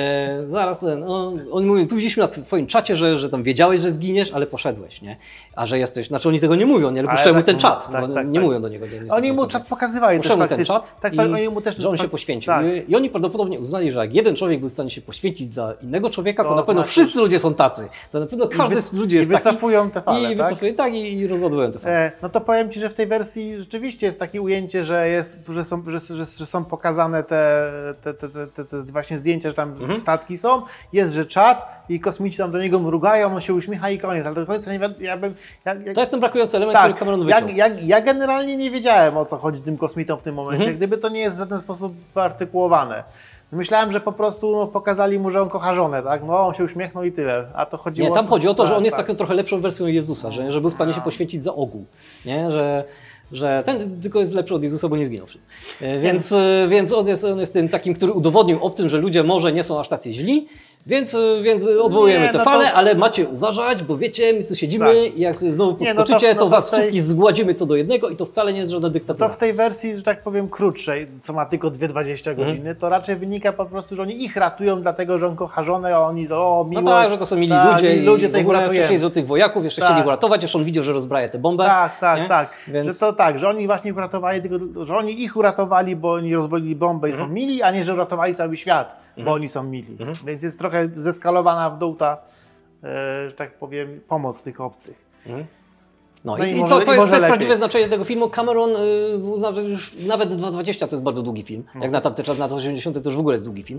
Speaker 2: On mówi, tu widzieliśmy na twoim czacie, że tam wiedziałeś, że zginiesz, ale poszedłeś, nie? A że jesteś, znaczy oni tego nie mówią, nie? Ale puszczają mu ten czat. Nie mówią do niego.
Speaker 1: Oni mu czat pokazywali też
Speaker 2: mu ten czat
Speaker 1: oni mu też,
Speaker 2: że on się poświęcił. I oni prawdopodobnie uznali, że jak jeden człowiek był w stanie się poświęcić dla innego człowieka, to na pewno wszyscy ludzie są tacy. To na pewno każdy z ludzi jest taki.
Speaker 1: I wycofują te fale,
Speaker 2: i rozładowują te fale.
Speaker 1: No to powiem Ci, że w tej wersji rzeczywiście jest takie ujęcie, że są pokazane te właśnie zdjęcia, że tam statki są, jest, że czat i kosmici tam do niego mrugają, on się uśmiecha i koniec, ale do końca nie wiadomo.
Speaker 2: To jest ten brakujący element, który Cameron wyciął.
Speaker 1: Ja generalnie nie wiedziałem, o co chodzi tym kosmitom w tym momencie, gdyby to nie jest w żaden sposób wyartykułowane. Myślałem, że po prostu pokazali mu, że on kocha żonę, tak? No, on się uśmiechnął i tyle. A to chodziło...
Speaker 2: Nie, tam chodzi o to, że on jest taką trochę lepszą wersją Jezusa, że był w stanie się poświęcić za ogół, nie? Że ten tylko jest lepszy od Jezusa, bo nie zginął przecież. Więc on jest tym takim, który udowodnił obcym, że ludzie może nie są aż tacy źli, więc odwołujemy te fale, ale macie uważać, bo wiecie, my tu siedzimy i jak znowu podskoczycie, to was wszystkich zgładzimy co do jednego i to wcale nie jest żadna dyktatura.
Speaker 1: To w tej wersji, że tak powiem, krótszej, co ma tylko 2,20 godziny, to raczej wynika po prostu, że oni ich ratują, dlatego że on kocha żonę, a oni miłość.
Speaker 2: No tak, że to są mili ludzie i w ogóle wcześniej z tych wojaków jeszcze chcieli go ratować, jeszcze on widział, że rozbraja tę bombę.
Speaker 1: Tak. Więc... Że oni właśnie uratowali, że oni ich uratowali, bo oni rozbolili bombę i są mili, a nie, że uratowali cały świat, bo oni są mili. Więc jest trochę zeskalowana w dół ta, że tak powiem, pomoc tych obcych.
Speaker 2: No i to jest prawdziwe znaczenie tego filmu. Cameron uznał, że już nawet 2,20 to jest bardzo długi film. Jak na tamte czasy, na 80 to już w ogóle jest długi film.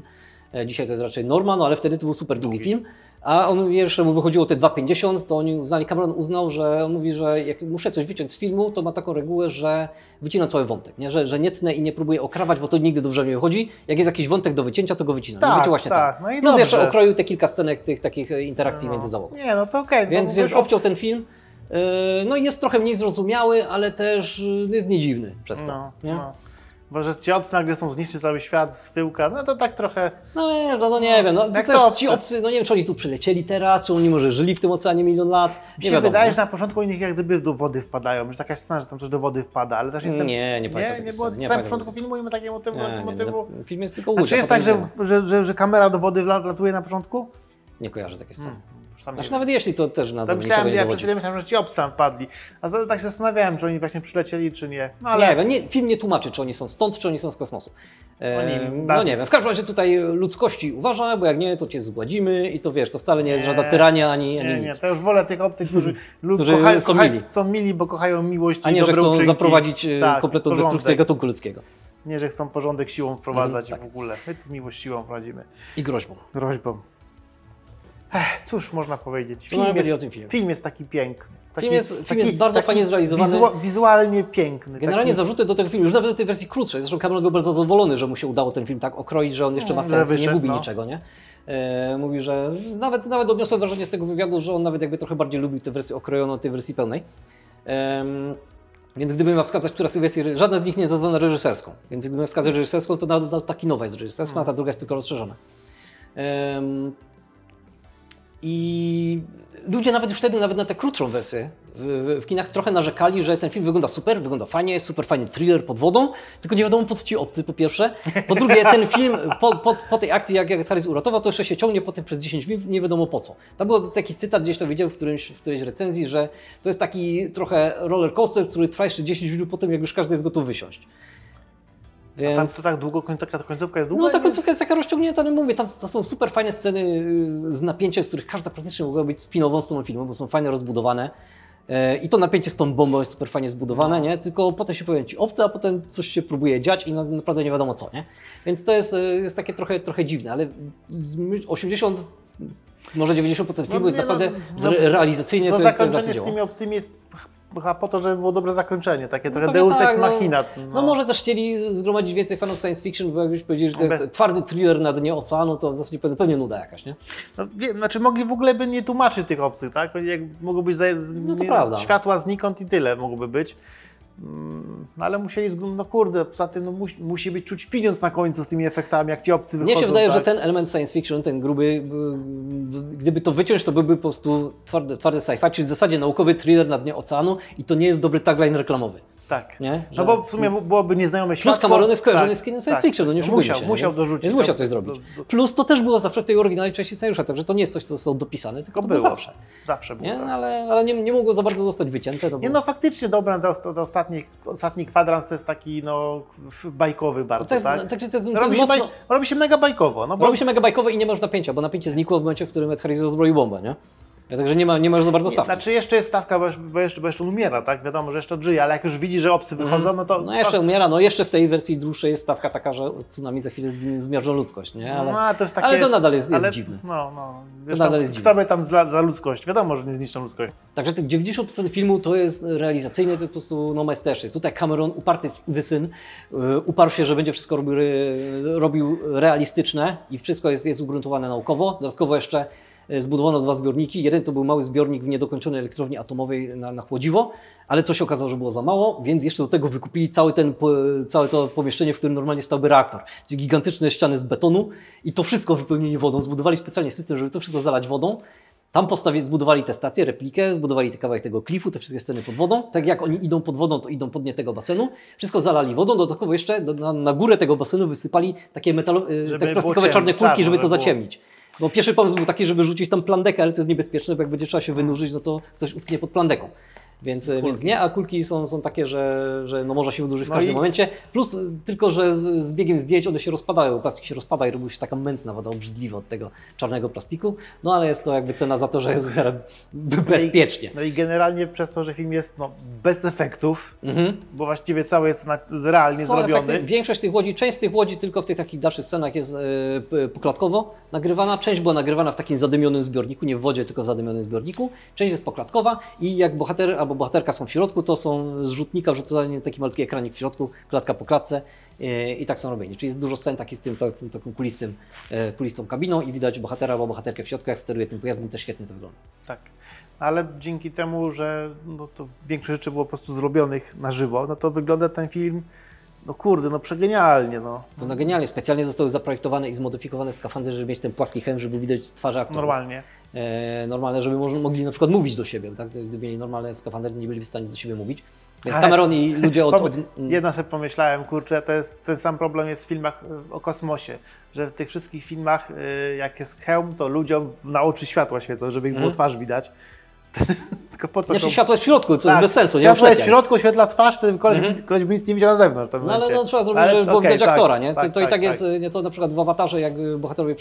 Speaker 2: Dzisiaj to jest raczej norma, no ale wtedy to był super długi film. A on jeszcze mu wychodziło te 2,50, to oni uznali, Cameron uznał, że on mówi, że jak muszę coś wyciąć z filmu, to ma taką regułę, że wycina cały wątek, nie? Że nie tnę i nie próbuję okrawać, bo to nigdy dobrze nie wychodzi. Jak jest jakiś wątek do wycięcia, to go wycina.
Speaker 1: Tak,
Speaker 2: no wiecie właśnie
Speaker 1: tak.
Speaker 2: tak.
Speaker 1: No i
Speaker 2: Plus jeszcze
Speaker 1: dobrze.
Speaker 2: okroił te kilka scenek tych takich interakcji między załogą.
Speaker 1: Nie, no to okej.
Speaker 2: Więc obciął ten film. No i jest trochę mniej zrozumiały, ale też jest mniej dziwny przez to.
Speaker 1: No,
Speaker 2: Nie?
Speaker 1: no. Bo że ci obcy nagle chcą zniszczyć cały świat z tyłka, no to tak trochę...
Speaker 2: No nie wiem, no
Speaker 1: Jak
Speaker 2: też
Speaker 1: to
Speaker 2: ci obcy, no nie wiem, czy oni tu przylecieli teraz, czy oni może żyli w tym oceanie milion lat,
Speaker 1: Mi
Speaker 2: nie
Speaker 1: się
Speaker 2: wiadomo.
Speaker 1: wydaje,
Speaker 2: nie?
Speaker 1: że na początku oni jak gdyby do wody wpadają. Jest taka scena, że tam coś do wody wpada, ale też jestem...
Speaker 2: Nie pamiętam takiej
Speaker 1: nie było
Speaker 2: sceny, nie
Speaker 1: na
Speaker 2: pamiętam
Speaker 1: początku
Speaker 2: takiej
Speaker 1: filmu i ma takiego motywu.
Speaker 2: no, film jest tylko
Speaker 1: A czy
Speaker 2: łódź,
Speaker 1: jest
Speaker 2: potem
Speaker 1: tak,
Speaker 2: nie ma.
Speaker 1: że kamera do wody latuje na początku?
Speaker 2: Nie kojarzę takiej sceny.
Speaker 1: Sam
Speaker 2: Znaczy
Speaker 1: nie
Speaker 2: nawet jeśli, to też
Speaker 1: wiem.
Speaker 2: nadal
Speaker 1: To
Speaker 2: niczego
Speaker 1: myślałem,
Speaker 2: nie
Speaker 1: jak
Speaker 2: dowodzi.
Speaker 1: wtedy myślałem, że ci obcy tam wpadli. A tak się zastanawiałem, czy oni właśnie przylecieli, czy nie. No
Speaker 2: Nie
Speaker 1: ale...
Speaker 2: wiem, film nie tłumaczy, czy oni są stąd, czy oni są z kosmosu. No
Speaker 1: bardziej-
Speaker 2: nie wiem, w każdym razie tutaj ludzkości uważa, bo jak nie, to cię zgładzimy i to wiesz, to wcale nie jest żadna tyrania ani
Speaker 1: Nie,
Speaker 2: nic.
Speaker 1: to już wolę tych obcych, którzy są mili, bo kochają miłość
Speaker 2: A
Speaker 1: i
Speaker 2: nie, że
Speaker 1: dobre
Speaker 2: chcą
Speaker 1: uczynki.
Speaker 2: zaprowadzić kompletną
Speaker 1: porządek.
Speaker 2: destrukcję gatunku ludzkiego.
Speaker 1: Nie, że chcą porządek siłą wprowadzać
Speaker 2: tak.
Speaker 1: w ogóle. My tu miłość siłą prowadzimy.
Speaker 2: I groźbą.
Speaker 1: Groźbą. Cóż można powiedzieć.
Speaker 2: No, byli o tym filmie.
Speaker 1: Film jest taki piękny.
Speaker 2: Film jest bardzo fajnie zrealizowany.
Speaker 1: Wizualnie piękny.
Speaker 2: Generalnie
Speaker 1: taki...
Speaker 2: zarzuty do tego filmu, już nawet do tej wersji krótszej, zresztą Cameron był bardzo zadowolony, że mu się udało ten film tak okroić, że on jeszcze ma
Speaker 1: że
Speaker 2: sens i nie
Speaker 1: wyszedł,
Speaker 2: gubi
Speaker 1: no.
Speaker 2: niczego, nie? Mówi, że nawet odniosłem wrażenie z tego wywiadu, że on nawet jakby trochę bardziej lubił tę wersję okrojoną od tej wersji pełnej. Więc gdybym miał wskazać, która z tych wersji, żadna z nich nie jest nazwana reżyserską, więc gdybym miał wskazać reżyserską, to nawet taki nowa jest reżyserską, a ta druga jest tylko rozszerzona. I ludzie nawet już wtedy, nawet na tę krótszą wersję w kinach trochę narzekali, że ten film wygląda super, wygląda fajnie, jest super fajny thriller pod wodą, tylko nie wiadomo po co ci obcy, po pierwsze. Po drugie, ten film po tej akcji, jak Harris uratował, to jeszcze się ciągnie potem przez 10 minut, nie wiadomo po co. Tam był taki cytat, gdzieś to widziałem w którejś recenzji, że to jest taki trochę roller coaster, który trwa jeszcze 10 minut potem, jak już każdy jest gotów wysiąść. Więc...
Speaker 1: A tam to tak długo, ta końcówka jest długa?
Speaker 2: No ta końcówka jest taka rozciągnięta, no mówię, tam to są super fajne sceny z napięciem, z których każda praktycznie mogła być spin-offą z tą filmu, bo są fajnie rozbudowane. I to napięcie z tą bombą jest super fajnie zbudowane, nie? Tylko potem się pojawiają ci obcy, a potem coś się próbuje dziać i naprawdę nie wiadomo co, nie? Więc to jest takie trochę dziwne, ale 80, może 90% filmu jest naprawdę realizacyjnie
Speaker 1: to
Speaker 2: to
Speaker 1: zakończenie
Speaker 2: zawsze
Speaker 1: z
Speaker 2: działa.
Speaker 1: tymi obcymi jest chyba po to, żeby było dobre zakończenie, takie trochę
Speaker 2: pewnie
Speaker 1: Deus
Speaker 2: tak,
Speaker 1: Ex Machina.
Speaker 2: No może też chcieli zgromadzić więcej fanów science fiction, bo jakbyś powiedzieli, że to jest twardy thriller na dnie oceanu, to w zasadzie pewnie nuda jakaś, nie?
Speaker 1: No, znaczy mogli w ogóle by nie tłumaczyć tych obcych, tak? Jak mogło być
Speaker 2: No to prawda.
Speaker 1: światła znikąd i tyle mogłoby być. No ale musieli, no kurde, poza tym no, musi być czuć pieniądz na końcu z tymi efektami, jak ci obcy wychodzą.
Speaker 2: Mnie się wydaje,
Speaker 1: tak?
Speaker 2: że ten element science fiction, ten gruby, gdyby to wyciąć, to byłby po prostu twardy sci-fi, czyli w zasadzie naukowy thriller na dnie oceanu i to nie jest dobry tagline reklamowy.
Speaker 1: Tak.
Speaker 2: Nie?
Speaker 1: No bo w sumie byłoby nieznajome światło.
Speaker 2: Plus Cameron jest kojarzony z kinem science fiction, no nie oszukujmy się.
Speaker 1: Musiał dorzucić.
Speaker 2: Więc musiał coś zrobić. Plus to też było zawsze w tej oryginalnej części scenariusza, także to nie jest coś, co zostało dopisane, tylko to było zawsze.
Speaker 1: Zawsze było.
Speaker 2: Nie? No, ale nie mogło za bardzo zostać wycięte.
Speaker 1: Nie, no faktycznie dobra, ostatni kwadrans to jest taki no bajkowy bardzo,
Speaker 2: to jest,
Speaker 1: tak?
Speaker 2: to jest mocno...
Speaker 1: robi się mega bajkowo. No bo...
Speaker 2: Robi się mega bajkowe i nie ma już napięcia, bo napięcie znikło w momencie, w którym Ed Harris rozbroił bombę, nie? Także nie ma już za bardzo stawki.
Speaker 1: Znaczy jeszcze jest stawka, bo jeszcze on umiera, tak? Wiadomo, że jeszcze żyje, ale jak już widzi, że obcy wychodzą, no to...
Speaker 2: No jeszcze umiera, no jeszcze w tej wersji dłuższej jest stawka taka, że tsunami za chwilę zmierzą ludzkość, nie? Ale to nadal jest dziwne.
Speaker 1: Wiesz,
Speaker 2: to nadal jest
Speaker 1: kto by tam za ludzkość? Wiadomo, że nie zniszczą ludzkość.
Speaker 2: Także tych 90% filmu to jest realizacyjnie, to jest po prostu no majstersztyk. Tutaj Cameron, uparty wysyn, uparł się, że będzie wszystko robił realistyczne i wszystko jest ugruntowane naukowo. Dodatkowo jeszcze zbudowano 2 zbiorniki. Jeden to był mały zbiornik w niedokończonej elektrowni atomowej na chłodziwo, ale co się okazało, że było za mało, więc jeszcze do tego wykupili całe to pomieszczenie, w którym normalnie stałby reaktor. Czyli gigantyczne ściany z betonu i to wszystko wypełnili wodą. Zbudowali specjalnie system, żeby to wszystko zalać wodą. Tam zbudowali tę stację, replikę, zbudowali kawałek tego klifu, te wszystkie sceny pod wodą. Tak jak oni idą pod wodą, to idą pod dnie tego basenu. Wszystko zalali wodą, dodatkowo jeszcze na górę tego basenu wysypali takie plastikowe czarne kulki, żeby to zaciemnić. Bo pierwszy pomysł był taki, żeby rzucić tam plandekę, ale to jest niebezpieczne, bo jak będzie trzeba się wynurzyć, no to ktoś utknie pod plandeką. Więc nie, a kulki są takie, że no można się wydłużyć w
Speaker 1: No
Speaker 2: każdym
Speaker 1: i-
Speaker 2: momencie. Plus tylko, że z biegiem zdjęć one się rozpadają, plastik się rozpada i robi się taka mętna woda, obrzydliwa od tego czarnego plastiku. No ale jest to jakby cena za to, że jest w miarę bezpiecznie.
Speaker 1: No i generalnie przez to, że film jest bez efektów, bo właściwie cały jest realnie
Speaker 2: Są
Speaker 1: zrobiony.
Speaker 2: efekty. Większość tych łodzi, część z tych łodzi tylko w tych takich dalszych scenach jest poklatkowo nagrywana. Część była nagrywana w takim zadymionym zbiorniku, nie w wodzie, tylko w zadymionym zbiorniku. Część jest poklatkowa i jak bohater albo bohaterka są w środku, to są z rzutnika wrzucony taki malutki ekranik w środku, klatka po klatce i tak są robieni. Czyli jest dużo scen takich z tym taką kulistą kabiną i widać bohatera albo bohaterkę w środku, jak steruje tym pojazdem, też świetnie to wygląda.
Speaker 1: Tak. Ale dzięki temu, że to większość rzeczy było po prostu zrobionych na żywo, no to wygląda ten film, przegenialnie.
Speaker 2: No genialnie, specjalnie zostały zaprojektowane i zmodyfikowane skafandry, żeby mieć ten płaski hełm, żeby widać twarze aktorów.
Speaker 1: Normalnie.
Speaker 2: Normalne, żeby mogli na przykład mówić do siebie, tak? Gdyby mieli normalne skafandry, nie byli w stanie do siebie mówić. Więc
Speaker 1: Ale-
Speaker 2: Cameron i ludzie
Speaker 1: Jedno sobie pomyślałem, ten sam problem jest w filmach o kosmosie, że w tych wszystkich filmach, jak jest hełm, to ludziom na oczy światła świecą, żeby ich było twarz widać. Tylko po co?
Speaker 2: Znaczy światło jest w środku, co
Speaker 1: Tak,
Speaker 2: jest bez sensu, nie
Speaker 1: światło jest w
Speaker 2: oślepiaj.
Speaker 1: środku, oświetla twarz, wtedy koleś by nic nie widział na zewnątrz. w pewnym
Speaker 2: No ale
Speaker 1: momencie.
Speaker 2: trzeba zrobić,
Speaker 1: Ale
Speaker 2: żeby było
Speaker 1: okej,
Speaker 2: widać
Speaker 1: tak,
Speaker 2: aktora, nie?
Speaker 1: tak,
Speaker 2: To i tak
Speaker 1: tak,
Speaker 2: jest, nie, to na przykład w Awatarze, jak bohaterowie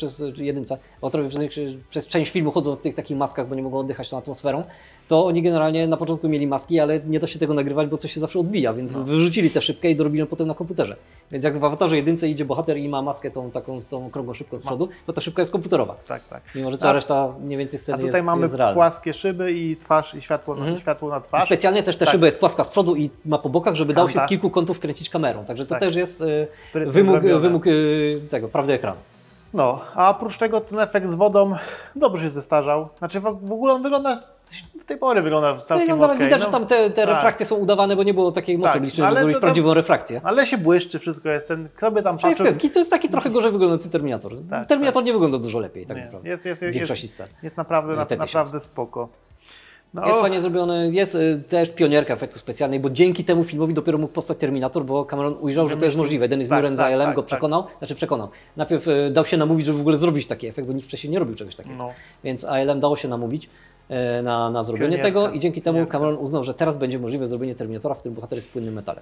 Speaker 2: przez część filmu chodzą w tych takich maskach, bo nie mogą oddychać tą atmosferą, to oni generalnie na początku mieli maski, ale nie da się tego nagrywać, bo coś się zawsze odbija, więc wyrzucili tę szybkę i dorobili ją potem na komputerze. Więc jak w Awatarze jedynce idzie bohater i ma maskę tą taką z tą okrągłą szybką z przodu, to ta szybka jest komputerowa.
Speaker 1: Tak.
Speaker 2: Mimo, że cała reszta mniej więcej
Speaker 1: A
Speaker 2: sceny
Speaker 1: tutaj mamy
Speaker 2: jest realna.
Speaker 1: płaskie szyby i twarz, i światło na twarz.
Speaker 2: Specjalnie też ta
Speaker 1: Tak.
Speaker 2: szyba jest płaska z przodu i ma po bokach, żeby dało się z
Speaker 1: Kanta.
Speaker 2: kilku kątów kręcić kamerą. Także to
Speaker 1: Tak.
Speaker 2: też jest
Speaker 1: Sprytnie
Speaker 2: wymóg
Speaker 1: zrobione.
Speaker 2: tego, prawdy ekranu.
Speaker 1: No, a oprócz tego ten efekt z wodą dobrze się zestarzał. Znaczy w ogóle on wygląda, do tej pory wygląda całkiem okej.
Speaker 2: Widać, że tam te refrakcje są udawane, bo nie było takiej mocy
Speaker 1: Tak,
Speaker 2: licznej,
Speaker 1: ale
Speaker 2: żeby zrobić
Speaker 1: to-
Speaker 2: prawdziwą refrakcję.
Speaker 1: Ale się błyszczy, wszystko jest kto by tam patrzył.
Speaker 2: To jest taki trochę gorzej wyglądający Terminator.
Speaker 1: Tak,
Speaker 2: Terminator nie wygląda dużo lepiej, tak
Speaker 1: Nie,
Speaker 2: naprawdę.
Speaker 1: jest
Speaker 2: w większości scen.
Speaker 1: Jest naprawdę,
Speaker 2: T-1000.
Speaker 1: naprawdę spoko. No,
Speaker 2: Jest fajnie zrobiony, jest też pionierka efektów specjalnych, bo dzięki temu filmowi dopiero mógł powstać Terminator, bo Cameron ujrzał, że to jest możliwe. Denis
Speaker 1: Tak,
Speaker 2: Muren z
Speaker 1: tak,
Speaker 2: ILM
Speaker 1: tak,
Speaker 2: go
Speaker 1: tak.
Speaker 2: przekonał. Najpierw dał się namówić, żeby w ogóle zrobić taki efekt, bo nikt wcześniej nie robił czegoś takiego.
Speaker 1: No.
Speaker 2: Więc ILM dało się namówić na zrobienie
Speaker 1: Pionierka,
Speaker 2: tego i dzięki temu
Speaker 1: pionierka.
Speaker 2: Cameron uznał, że teraz będzie możliwe zrobienie Terminatora, w którym bohater jest płynnym metalem.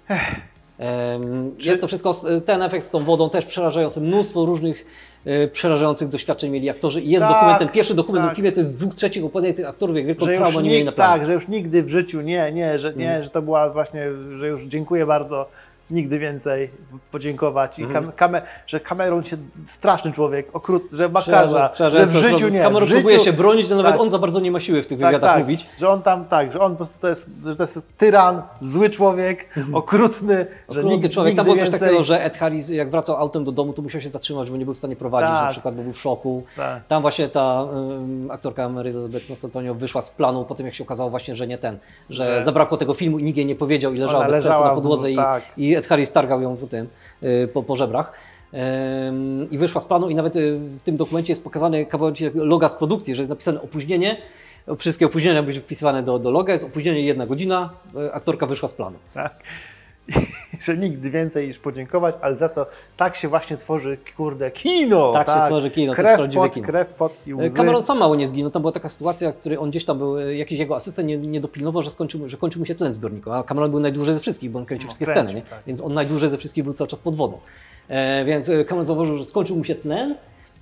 Speaker 2: Jest to wszystko, ten efekt z tą wodą też przerażający, mnóstwo różnych przerażających doświadczeń mieli aktorzy i jest
Speaker 1: Tak,
Speaker 2: dokument, ten pierwszy dokument
Speaker 1: tak.
Speaker 2: w filmie to jest 2/3 opowiadania tych aktorów, jak wielką
Speaker 1: że
Speaker 2: traumę oni mieli na planie.
Speaker 1: tak, że już nigdy w życiu że to była właśnie, że już dziękuję bardzo, nigdy więcej podziękować. I że Cameron się straszny człowiek, że makarza, że w życiu nie.
Speaker 2: Cameron
Speaker 1: w życiu,
Speaker 2: próbuje się bronić, no nawet
Speaker 1: tak.
Speaker 2: on za bardzo nie ma siły w tych wywiadach mówić.
Speaker 1: Że on tam że on po prostu to jest tyran, zły człowiek, okrutny, że
Speaker 2: Okrutny
Speaker 1: nigdy,
Speaker 2: człowiek. Tam
Speaker 1: nigdy
Speaker 2: było coś
Speaker 1: więcej.
Speaker 2: takiego, że Ed Harris jak wracał autem do domu, to musiał się zatrzymać, bo nie był w stanie prowadzić,
Speaker 1: Tak.
Speaker 2: na przykład, bo był w szoku.
Speaker 1: Tak.
Speaker 2: Tam właśnie ta aktorka Mary Elizabeth Constantonio wyszła z planu po tym, jak się okazało właśnie, że nie ten, że zabrakło tego filmu i nikt jej nie powiedział i leżała bez sensu
Speaker 1: leżała
Speaker 2: na podłodze
Speaker 1: tak.
Speaker 2: i Ed Harris targał ją po żebrach. I wyszła z planu i nawet w tym dokumencie jest pokazany kawałek loga z produkcji, że jest napisane opóźnienie. Wszystkie opóźnienia były wpisywane do loga, jest opóźnienie 1 godzina, aktorka wyszła z planu.
Speaker 1: Tak. Że nigdy więcej niż podziękować, ale za to tak się właśnie tworzy, kino.
Speaker 2: Tak się tworzy kino, to jest prawdziwe kino.
Speaker 1: Krew, pot i łzy.
Speaker 2: Cameron sam mało nie zginął. Tam była taka sytuacja, w której on gdzieś tam był, jakiś jego asystent nie dopilnował, że kończył mu się tlen w zbiorniku, a Cameron był najdłużej ze wszystkich, bo on kręcił wszystkie sceny, nie?
Speaker 1: tak.
Speaker 2: Więc on najdłużej ze wszystkich był cały czas pod wodą. Więc Cameron zauważył, że skończył mu się tlen.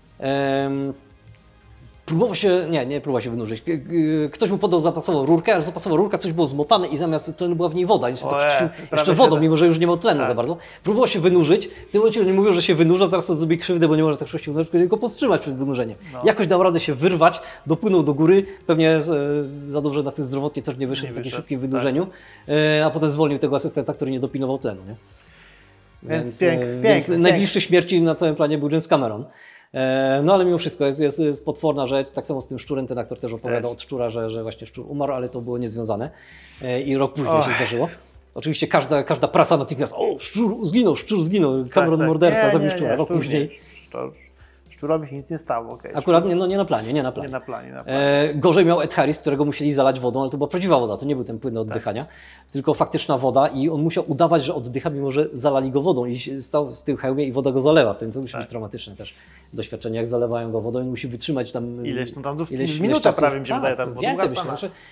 Speaker 2: Próbował się, nie próbował się wynurzyć. Ktoś mu podał zapasową rurkę, ale zapasowa rurka coś było zmotane i zamiast tlenu była w niej woda. I się tak cieszył jeszcze wodą, mimo że już nie miał tlenu za bardzo. Próbował się wynurzyć. W tym momencie nie mówił, że się wynurza, zaraz to zrobi krzywdę, bo nie może tak szybko się wynurzyć, tylko go powstrzymać przed wynurzeniem.
Speaker 1: No.
Speaker 2: Jakoś dał radę się wyrwać, dopłynął do góry, pewnie za dobrze na tym zdrowotnie też nie wyszedł w takim szybkim wynurzeniu, a potem zwolnił tego asystenta, który nie dopilnował tlenu. Nie?
Speaker 1: Więc
Speaker 2: Więc najbliższy śmierci na całym planie był James Cameron. No ale mimo wszystko jest potworna rzecz. Tak samo z tym szczurem, ten aktor też opowiada od szczura, że właśnie szczur umarł, ale to było niezwiązane. I rok później się zdarzyło. Oczywiście każda prasa natychmiast, szczur zginął, Cameron morderca, zabił szczura, rok później.
Speaker 1: Szczurowi się nic nie stało. Okay.
Speaker 2: Akurat nie na planie.
Speaker 1: Nie na planie.
Speaker 2: Gorzej miał Ed Harris, którego musieli zalać wodą, ale to była prawdziwa woda, to nie był ten płyn do oddychania, tylko faktyczna woda i on musiał udawać, że oddycha, mimo że zalali go wodą i stał w tym hełmie i woda go zalewa. Wtedy to musi być traumatyczne też doświadczenie, jak zalewają go wodą i musi wytrzymać tam
Speaker 1: ileś minuta prawie mi się wydaje tam.
Speaker 2: Więcej myślę,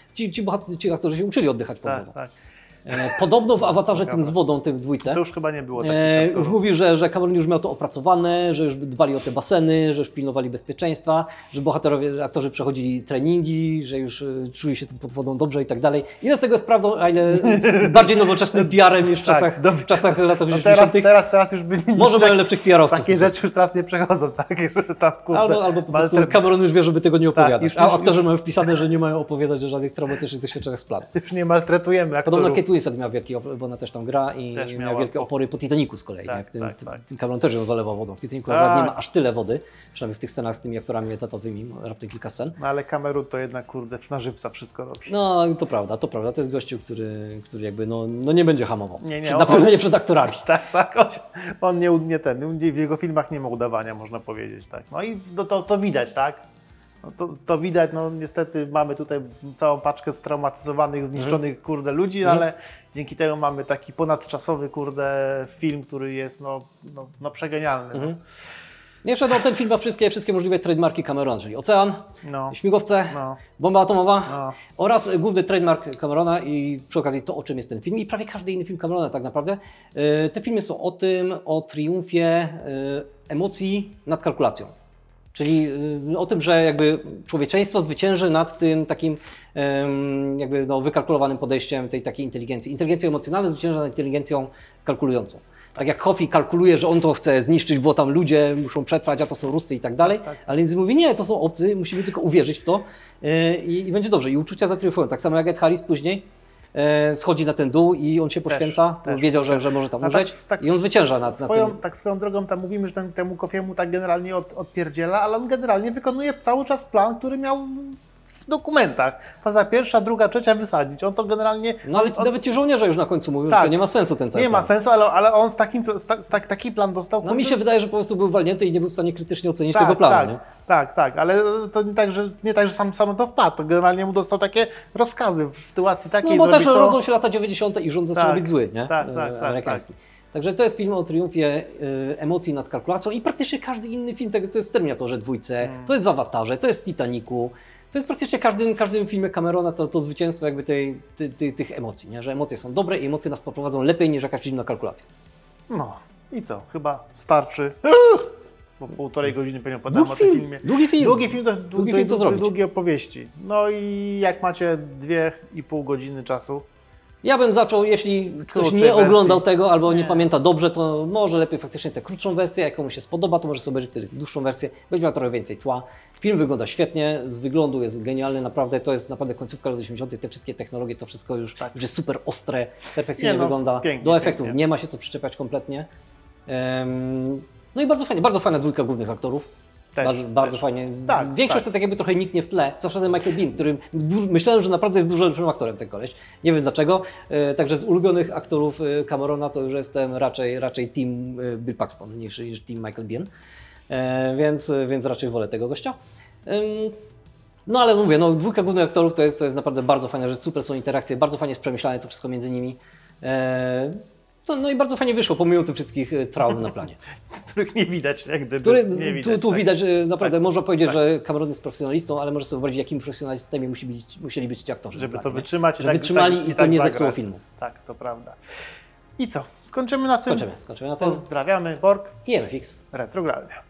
Speaker 2: ci aktorzy się uczyli oddychać pod wodą.
Speaker 1: Tak.
Speaker 2: Podobno w Awatarze tym z wodą, tym w dwójce.
Speaker 1: To już chyba nie było
Speaker 2: już mówi, że Cameron już miał to opracowane, że już dbali o te baseny, że już pilnowali bezpieczeństwa, że bohaterowie, aktorzy przechodzili treningi, że już czuli się pod wodą dobrze i tak dalej. Ile z tego jest prawdą, a ile bardziej nowoczesnym PR-em niż w czasach lat 80.
Speaker 1: Teraz już by
Speaker 2: może mają lepszych PR-owców.
Speaker 1: Takie rzeczy już teraz nie przechodzą, tak? Tam,
Speaker 2: albo po prostu Cameron już wie, żeby tego nie opowiadać. A aktorzy mają wpisane, że nie mają opowiadać o żadnych traumatycznych doświadczeniach z planu.
Speaker 1: Już nie maltretujemy aktorów.
Speaker 2: Podobno Kate Winslet miał wielki, bo ona też tam gra i miał wielkie opory po Titanicu z kolei. Cameron też ją zalewał wodą. W Titanicu nawet nie ma aż tyle wody, przynajmniej w tych scenach z tymi aktorami etatowymi, raptem kilka scen.
Speaker 1: No ale Cameron to jednak, kurde, na żywca wszystko robi.
Speaker 2: No to prawda. To jest gościu, który jakby nie będzie hamował. Na pewno nie przed aktorami.
Speaker 1: Tak. On w jego filmach nie ma udawania, można powiedzieć. Tak. No i to widać, tak? No to widać, no niestety mamy tutaj całą paczkę straumatyzowanych, zniszczonych, kurde, ludzi, ale dzięki temu mamy taki ponadczasowy, kurde, film, który jest, przegenialny.
Speaker 2: Jeszcze ten film ma wszystkie możliwe trademarki Camerona, czyli ocean, śmigłowce, bomba atomowa oraz główny trademark Camerona i przy okazji to, o czym jest ten film i prawie każdy inny film Camerona tak naprawdę. Te filmy są o triumfie emocji nad kalkulacją. Czyli o tym, że jakby człowieczeństwo zwycięży nad tym takim jakby wykalkulowanym podejściem tej takiej inteligencji. Inteligencja emocjonalna zwycięża nad inteligencją kalkulującą. Tak jak Hofi kalkuluje, że on to chce zniszczyć, bo tam ludzie muszą przetrwać, a to są Ruscy i tak dalej, ale Lindsay mówi, nie, to są obcy, musimy tylko uwierzyć w to i będzie dobrze. I uczucia zatriumfują. Tak samo jak Ed Harris później schodzi na ten dół i on się poświęca, wiedział, że może tam umrzeć i on zwycięża nad tym.
Speaker 1: Tak swoją drogą tam mówimy, że temu Kofiemu tak generalnie odpierdziela, ale on generalnie wykonuje cały czas plan, który miał w dokumentach. Faza pierwsza, druga, trzecia wysadzić. On to generalnie...
Speaker 2: No ale nawet ci żołnierze już na końcu mówią, że to nie ma sensu ten cały plan.
Speaker 1: Nie ma sensu, ale on taki plan dostał.
Speaker 2: No mi się wydaje, że po prostu był walnięty i nie był w stanie krytycznie ocenić tego planu.
Speaker 1: Tak, ale to nie tak, że sam to wpadł. To generalnie mu dostał takie rozkazy w sytuacji takiej.
Speaker 2: No bo też rodzą się lata 90. i rząd zaczął być zły, nie? Amerykański.
Speaker 1: Tak.
Speaker 2: Także to jest film o triumfie emocji nad kalkulacją i praktycznie każdy inny film, to jest w Terminatorze 2, to jest w Awatarze, to jest w Titanicu. To jest praktycznie każdym filmie Camerona to zwycięstwo jakby tych emocji, nie? Że emocje są dobre i emocje nas poprowadzą lepiej niż jakaś inna kalkulacja.
Speaker 1: No i co? Chyba starczy. Bo 1,5 godziny pewnie podam o tym filmie.
Speaker 2: Długi film
Speaker 1: to długie opowieści. No i jak macie 2,5 godziny czasu.
Speaker 2: Ja bym zaczął, jeśli ktoś nie oglądał tego albo nie pamięta dobrze, to może lepiej faktycznie tę krótszą wersję, jak komuś się spodoba, to może sobie obejrzeć wtedy dłuższą wersję, będzie miał trochę więcej tła. Film wygląda świetnie, z wyglądu jest genialny, naprawdę, to jest naprawdę końcówka lat 80., te wszystkie technologie, to wszystko już jest super ostre, perfekcyjnie wygląda, do efektów nie ma się co przyczepiać kompletnie. No i bardzo fajna dwójka głównych aktorów. Bardzo fajnie. Większość to tak jakby trochę niknie w tle, zwłaszcza ten Michael Biehn, którym myślałem, że naprawdę jest dużo lepszym aktorem ten koleś. Nie wiem dlaczego. Także z ulubionych aktorów Camerona to już jestem raczej team Bill Paxton niż team Michael Biehn. Więc raczej wolę tego gościa. No ale mówię, dwójka głównych aktorów to jest naprawdę bardzo fajne, że super są interakcje, bardzo fajnie jest przemyślane to wszystko między nimi. No i bardzo fajnie wyszło, pomimo tych wszystkich traum na planie.
Speaker 1: Których nie widać, jak gdyby. Nie widać,
Speaker 2: tu widać, naprawdę można powiedzieć, że Cameron jest profesjonalistą, ale może sobie wyobrazić, jakimi profesjonalistami musieli być ci aktorzy.
Speaker 1: Żeby to wytrzymać.
Speaker 2: Że wytrzymali i to nie zepsuło filmu.
Speaker 1: Tak, to prawda. I co? Skończymy na tym?
Speaker 2: Skończymy na tym.
Speaker 1: Pozdrawiamy, Borg
Speaker 2: i MFX.
Speaker 1: Retrogralnie.